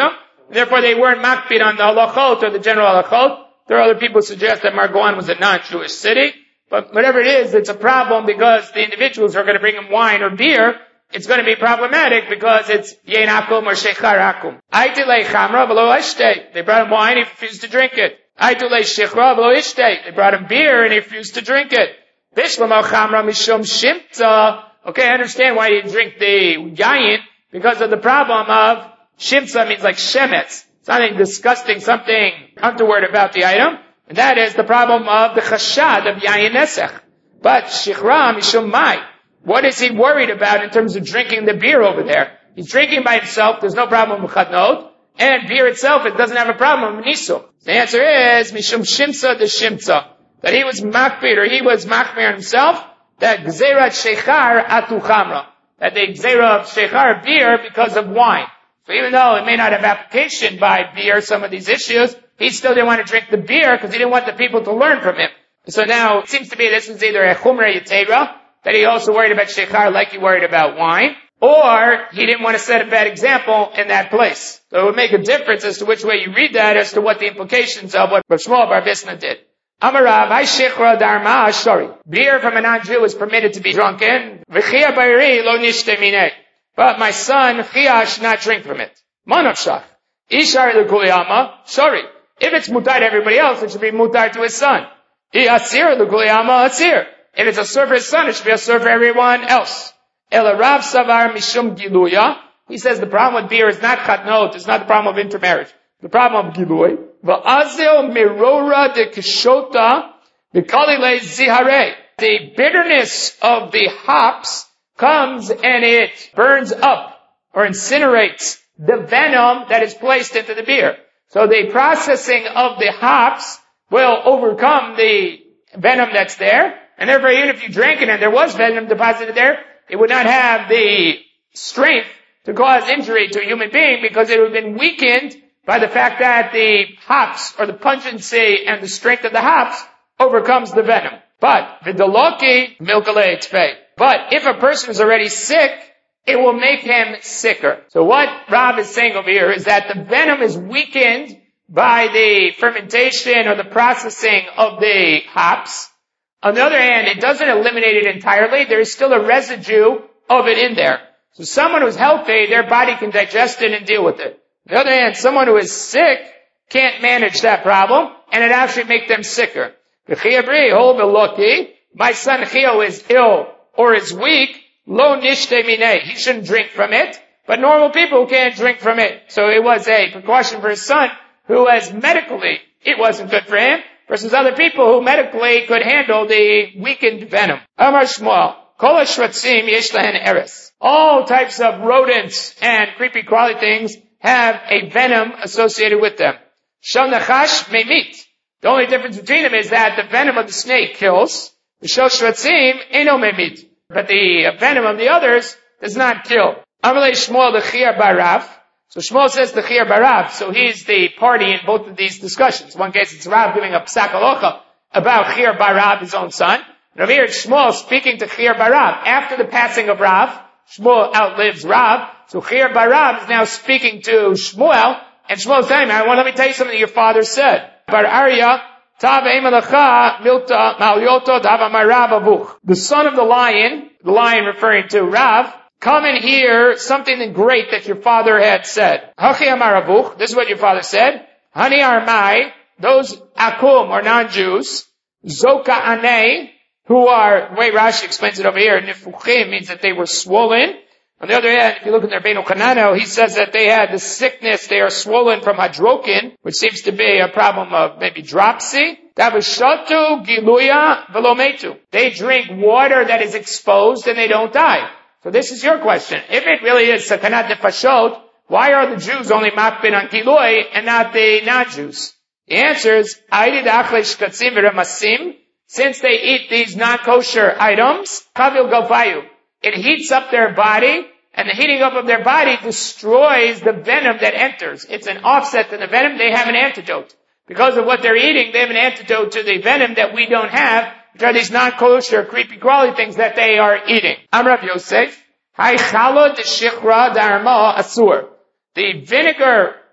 Therefore, they weren't makpid on the halachot or the general halachot. There are other people who suggest that Margoan was a non-Jewish city. But whatever it is, it's a problem because the individuals who are going to bring him wine or beer, it's going to be problematic because it's yein akum or shechar akum. Aitile chamra v'lo ishtei. They brought him wine, he refused to drink it. Aitile shechra v'lo ishtei. They brought him beer and he refused to drink it. Bishlamo chamra mishum shimtza. Okay, I understand why he didn't drink the yayin, because of the problem of shimtza means like shemetz. Something disgusting, something untoward about the item. And that is the problem of the chashad of yayin nesech. But shichra mishum mai. What is he worried about in terms of drinking the beer over there? He's drinking by himself, there's no problem with chadnot. And beer itself, it doesn't have a problem with nisum. The answer is, mishum shimtza de shimtza. That he was makbid, or he was makbid on himself, that gzerat shechar atu chamra. That the gzera of shechar beer because of wine. So even though it may not have application by beer, some of these issues, he still didn't want to drink the beer because he didn't want the people to learn from him. So now, it seems to be this is either a chumra yetera, that he also worried about shechar like he worried about wine, or he didn't want to set a bad example in that place. So it would make a difference as to which way you read that as to what the implications of what Rav Shmuel bar Bisna did. Amarav, I shechra dharma ashari. Beer from a non-Jew is permitted to be drunken. V'chia bayri lo nishte minei. But my son, Chia, should not drink from it. Manavshach. Ishar l'kuliyama, sorry. If it's mutar to everybody else, it should be mutar to his son. I asir l'kuliyama asir. If it's a serve for his son, it should be a serve for everyone else. Ela Rav Savar Mishum Giluya. He says the problem with beer is not chatnot, it's not the problem of intermarriage. The problem of Giluy. Va'azil mirora de kishota v'kalile zihare. The bitterness of the hops comes and it burns up or incinerates the venom that is placed into the beer. So the processing of the hops will overcome the venom that's there. And therefore, even if you drank it and there was venom deposited there, it would not have the strength to cause injury to a human being because it would have been weakened by the fact that the hops or the pungency and the strength of the hops overcomes the venom. But vidaloki milkale tfei. But if a person is already sick, it will make him sicker. So what Rav is saying over here is that the venom is weakened by the fermentation or the processing of the hops. On the other hand, it doesn't eliminate it entirely. There is still a residue of it in there. So someone who's healthy, their body can digest it and deal with it. On the other hand, someone who is sick can't manage that problem, and it actually makes them sicker. My son Chio is ill or is weak. Lo nishte minei. He shouldn't drink from it, but normal people can't drink from it. So it was a precaution for his son who was medically, it wasn't good for him, versus other people who medically could handle the weakened venom. Amar Shmuel, kol hashratzim yesh lahen eres. All types of rodents and creepy crawly things have a venom associated with them. Shel nachash meimit. The only difference between them is that the venom of the snake kills. The shel shratzim eno meimit. But the venom of the others does not kill. Amalei Shmuel the Chiyar Barav. So Shmuel says the Chiyar Barav, so he's the party in both of these discussions. One case it's Rav giving a psak halacha about Chiyar Barav, his own son. And over here it's Shmuel speaking to Chiyar Barav. After the passing of Rav, Shmuel outlives Rav. So Chiyar Barav is now speaking to Shmuel, and Shmuel is telling him, I want to let me tell you something that your father said. Bar Arya, the son of the lion, the lion referring to Rav, come and hear something great that your father had said. This is what your father said. Hani armai, those akum or non-Jews, zoka ane, who are, the way Rashi explains it over here, nifuchim means that they were swollen. On the other hand, if you look in their Beinu Kanano, he says that they had the sickness, they are swollen from hadrokin, which seems to be a problem of maybe dropsy. That was shatu giluya velometu. They drink water that is exposed and they don't die. So this is your question. If it really is sakanat nefashot, why are the Jews only makbid on gilui and not the non-Jews? The answer is, since they eat these non-kosher items, kavil galvayu. It heats up their body, and the heating up of their body destroys the venom that enters. It's an offset to the venom. They have an antidote. Because of what they're eating, they have an antidote to the venom that we don't have, which are these non-kosher, creepy crawly things that they are eating. Amrav Yosef, Hai chalot shichra darma asur. The vinegar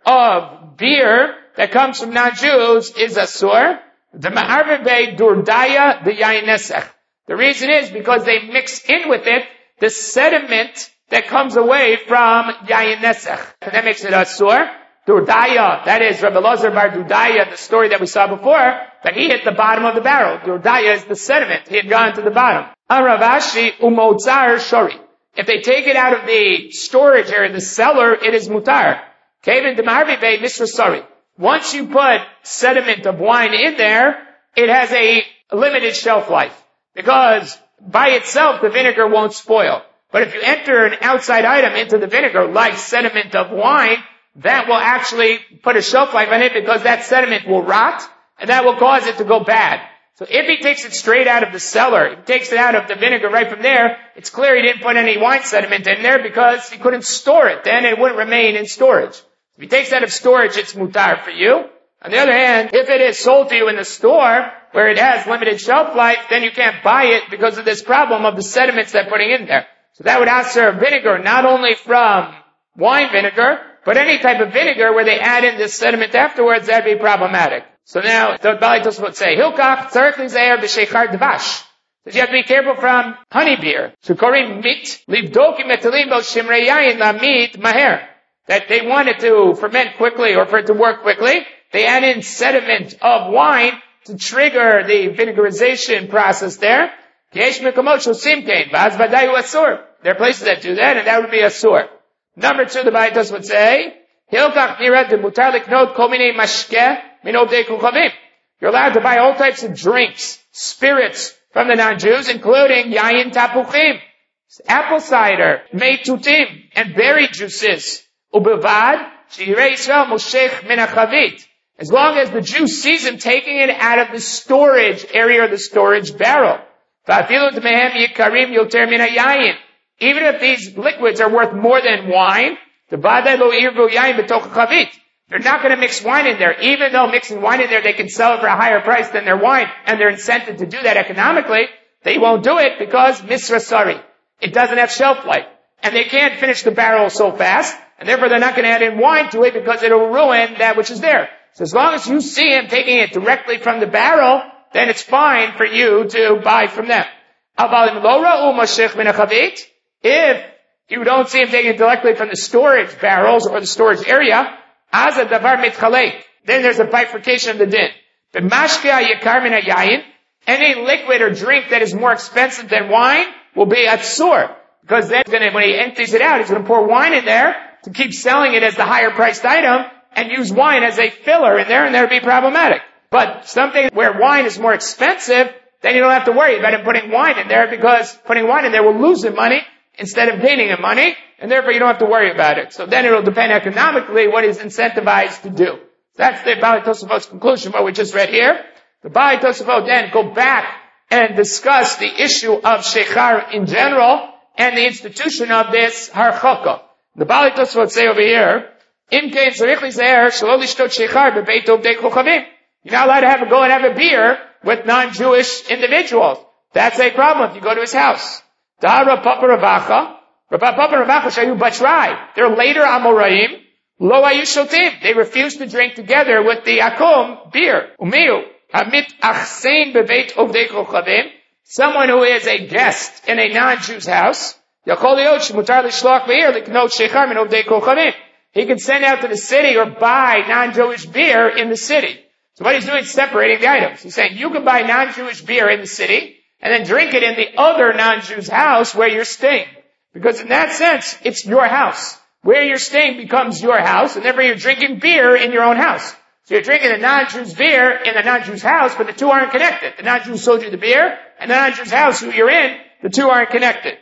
of beer that comes from non-Jews is asur. The ma'arve bei durdaya the yayin nesech. The reason is because they mix in with it the sediment that comes away from yayin nesech. And that makes it asur. Durdaya, that is Rabbi Elazar bar Durdaya, the story that we saw before, that he hit the bottom of the barrel. Durdaya is the sediment. He had gone to the bottom. Aravashi umotzar shori. If they take it out of the storage area, the cellar, it is mutar. Kevin demarvi be misrasari. Once you put sediment of wine in there, it has a limited shelf life. Because by itself, the vinegar won't spoil. But if you enter an outside item into the vinegar, like sediment of wine, that will actually put a shelf life on it because that sediment will rot, and that will cause it to go bad. So if he takes it straight out of the cellar, if he takes it out of the vinegar right from there, it's clear he didn't put any wine sediment in there because he couldn't store it. Then it wouldn't remain in storage. If he takes it out of storage, it's mutar for you. On the other hand, if it is sold to you in the store, where it has limited shelf life, then you can't buy it because of this problem of the sediments they're putting in there. So that would answer vinegar, not only from wine vinegar, but any type of vinegar where they add in this sediment afterwards, that'd be problematic. So now, the Balei Tosfos would say, Hilkach tzarich lizeir b'sheichar dvash. So you have to be careful from honey beer. Shukorim mit livdoki metalim bo shimrei yayin lamid maher. That they want it to ferment quickly or for it to work quickly. They add in sediment of wine to trigger the vinegarization process there. Yesh mekomot shosim kein, v'az vadayu asur. There are places that do that, and that would be asur. Number two, the Balei Tosfos would say, Hilkach nira de mutar liknot kol minei mashkeh min ovdei kochavim. You're allowed to buy all types of drinks, spirits from the non-Jews, including yayin tapuchim, apple cider, meitutim, and berry juices. Ubevad sheyirei Yisrael moshech min hachavit. As long as the Jew sees him taking it out of the storage area or the storage barrel. Va'afilu d'mehem yikarim yoter min hayayin. Even if these liquids are worth more than wine, the vadai lo irvu yayin b'toch chavit. They're not going to mix wine in there. Even though mixing wine in there, they can sell it for a higher price than their wine, and they're incented to do that economically. They won't do it because misra sari. It doesn't have shelf life. And they can't finish the barrel so fast, and therefore they're not going to add in wine to it because it'll ruin that which is there. So as long as you see him taking it directly from the barrel, then it's fine for you to buy from them. Avalim lo ra'u moshech min hachavit. If you don't see him taking it directly from the storage barrels or the storage area, az davar mitchalek, then there's a bifurcation of the din. B'mashkeh yikar min hayayin, any liquid or drink that is more expensive than wine will be atzur, because then gonna, when he empties it out, he's going to pour wine in there to keep selling it as the higher priced item and use wine as a filler in there, and that would be problematic. But something where wine is more expensive, then you don't have to worry about him putting wine in there, because putting wine in there will lose him money instead of gaining him money, and therefore you don't have to worry about it. So then it will depend economically what he's incentivized to do. That's the Balei Tosfos conclusion, what we just read here. The Balei Tosfos then go back and discuss the issue of sheichar in general and the institution of this harchaka. The Balei Tosfos would say over here, Im kein tzarich lizeir shelo lishtot sheichar bebeit ovdei kochavim. You're not allowed to have a, go and have a beer with non-Jewish individuals. That's a problem if you go to his house. Da Rav Papa Ravacha, Rav Papa Ravacha shayu batrai. They're later Amoraim, lo ayu shotim. They refused to drink together with the akum beer. Umiu, amit achsein bebeit ovdei kochavim. Someone who is a guest in a non-Jew's house, yakol liot shemutar lishlach beir liknot sheichar min ovdei kochavim. He can send out to the city or buy non-Jewish beer in the city. So what he's doing is separating the items. He's saying you can buy non-Jewish beer in the city and then drink it in the other non-Jew's house where you're staying. Because in that sense, it's your house. Where you're staying becomes your house, and therefore you're drinking beer in your own house. So you're drinking a non-Jew's beer in the non-Jew's house, but the two aren't connected. The non-Jew sold you the beer, and the non-Jew's house who you're in, the two aren't connected.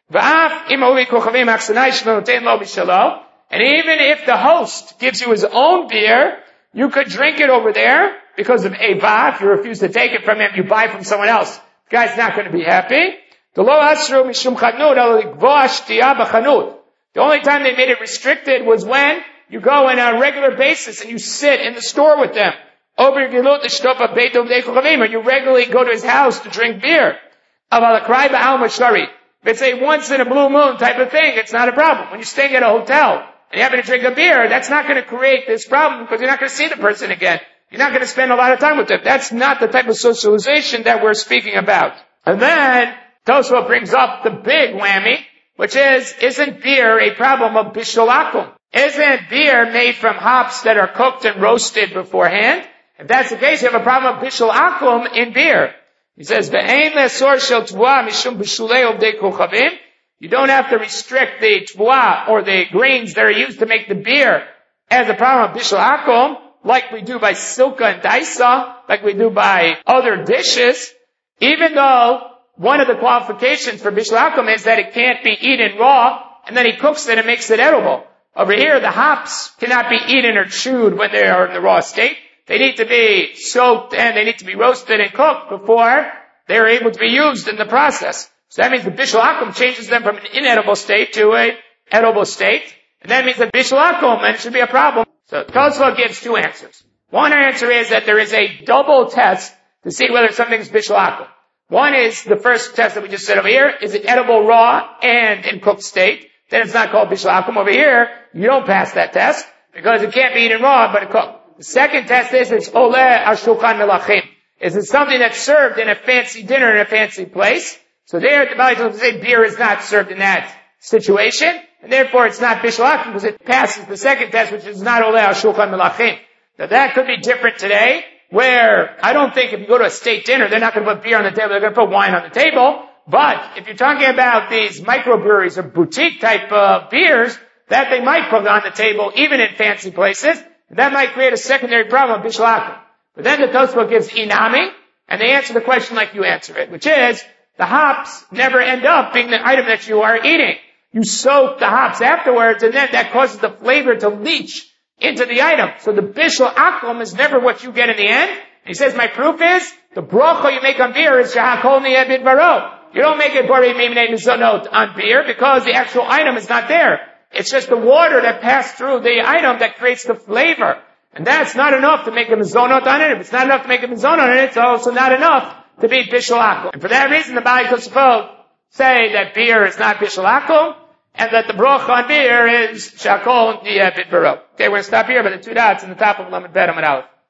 And even if the host gives you his own beer, you could drink it over there because of Eva. If you refuse to take it from him, you buy from someone else. The guy's not going to be happy. The only time they made it restricted was when you go on a regular basis and you sit in the store with them. Or you regularly go to his house to drink beer. If it's a once in a blue moon type of thing, it's not a problem. When you're staying at a hotel and you happen to drink a beer, that's not going to create this problem because you're not going to see the person again. You're not going to spend a lot of time with them. That's not the type of socialization that we're speaking about. And then Tosfot brings up the big whammy, which is, isn't beer a problem of bishul akum? Isn't beer made from hops that are cooked and roasted beforehand? If that's the case, you have a problem of bishul akum in beer. He says, "Ve'ein le'asor shel tvuah mishum bishulei ovdei kochavim." You don't have to restrict the tvuah or the grains that are used to make the beer as a problem of bishul akum, like we do by silka and daisa, like we do by other dishes, even though one of the qualifications for bishul akum is that it can't be eaten raw, and then he cooks it and makes it edible. Over here, the hops cannot be eaten or chewed when they are in the raw state. They need to be soaked and they need to be roasted and cooked before they are able to be used in the process. So that means the bishul akum changes them from an inedible state to an edible state. And that means that bishul akum, and it should be a problem. So Tosfot gives two answers. One answer is that there is a double test to see whether something is bishul akum. One is the first test that we just said over here. Is it edible raw and in cooked state? Then it's not called bishul akum. Over here, you don't pass that test because it can't be eaten raw, but it cooked. The second test is, it's oleh al shulchan melachim. Is it something that's served in a fancy dinner in a fancy place? So there, the Bali tells us say beer is not served in that situation, and therefore it's not bishul akum because it passes the second test, which is not oleh al shulchan melachim. Now that could be different today, where I don't think if you go to a state dinner, they're not going to put beer on the table, they're going to put wine on the table. But if you're talking about these microbreweries or boutique type of beers, that they might put on the table even in fancy places, that might create a secondary problem of bishul akum. But then the Tosfot gives inami, and they answer the question like you answer it, which is, the hops never end up being the item that you are eating. You soak the hops afterwards, and then that causes the flavor to leach into the item. So the bishul akum is never what you get in the end. And he says, my proof is, the bracha you make on beer is shahakol niyeh bidbaro. You don't make it bori mimnei mizonot on beer because the actual item is not there. It's just the water that passed through the item that creates the flavor. And that's not enough to make a mizonot on it. If it's not enough to make a mizonot on it, it's also not enough to be bishul akum. And for that reason, the Bali Tosfot say that beer is not bishul akum, and that the bracha on beer is shakol niyeh bidbaro. Okay, we're going to stop here by the two dots in the top of Lamed Bet Amud Aleph.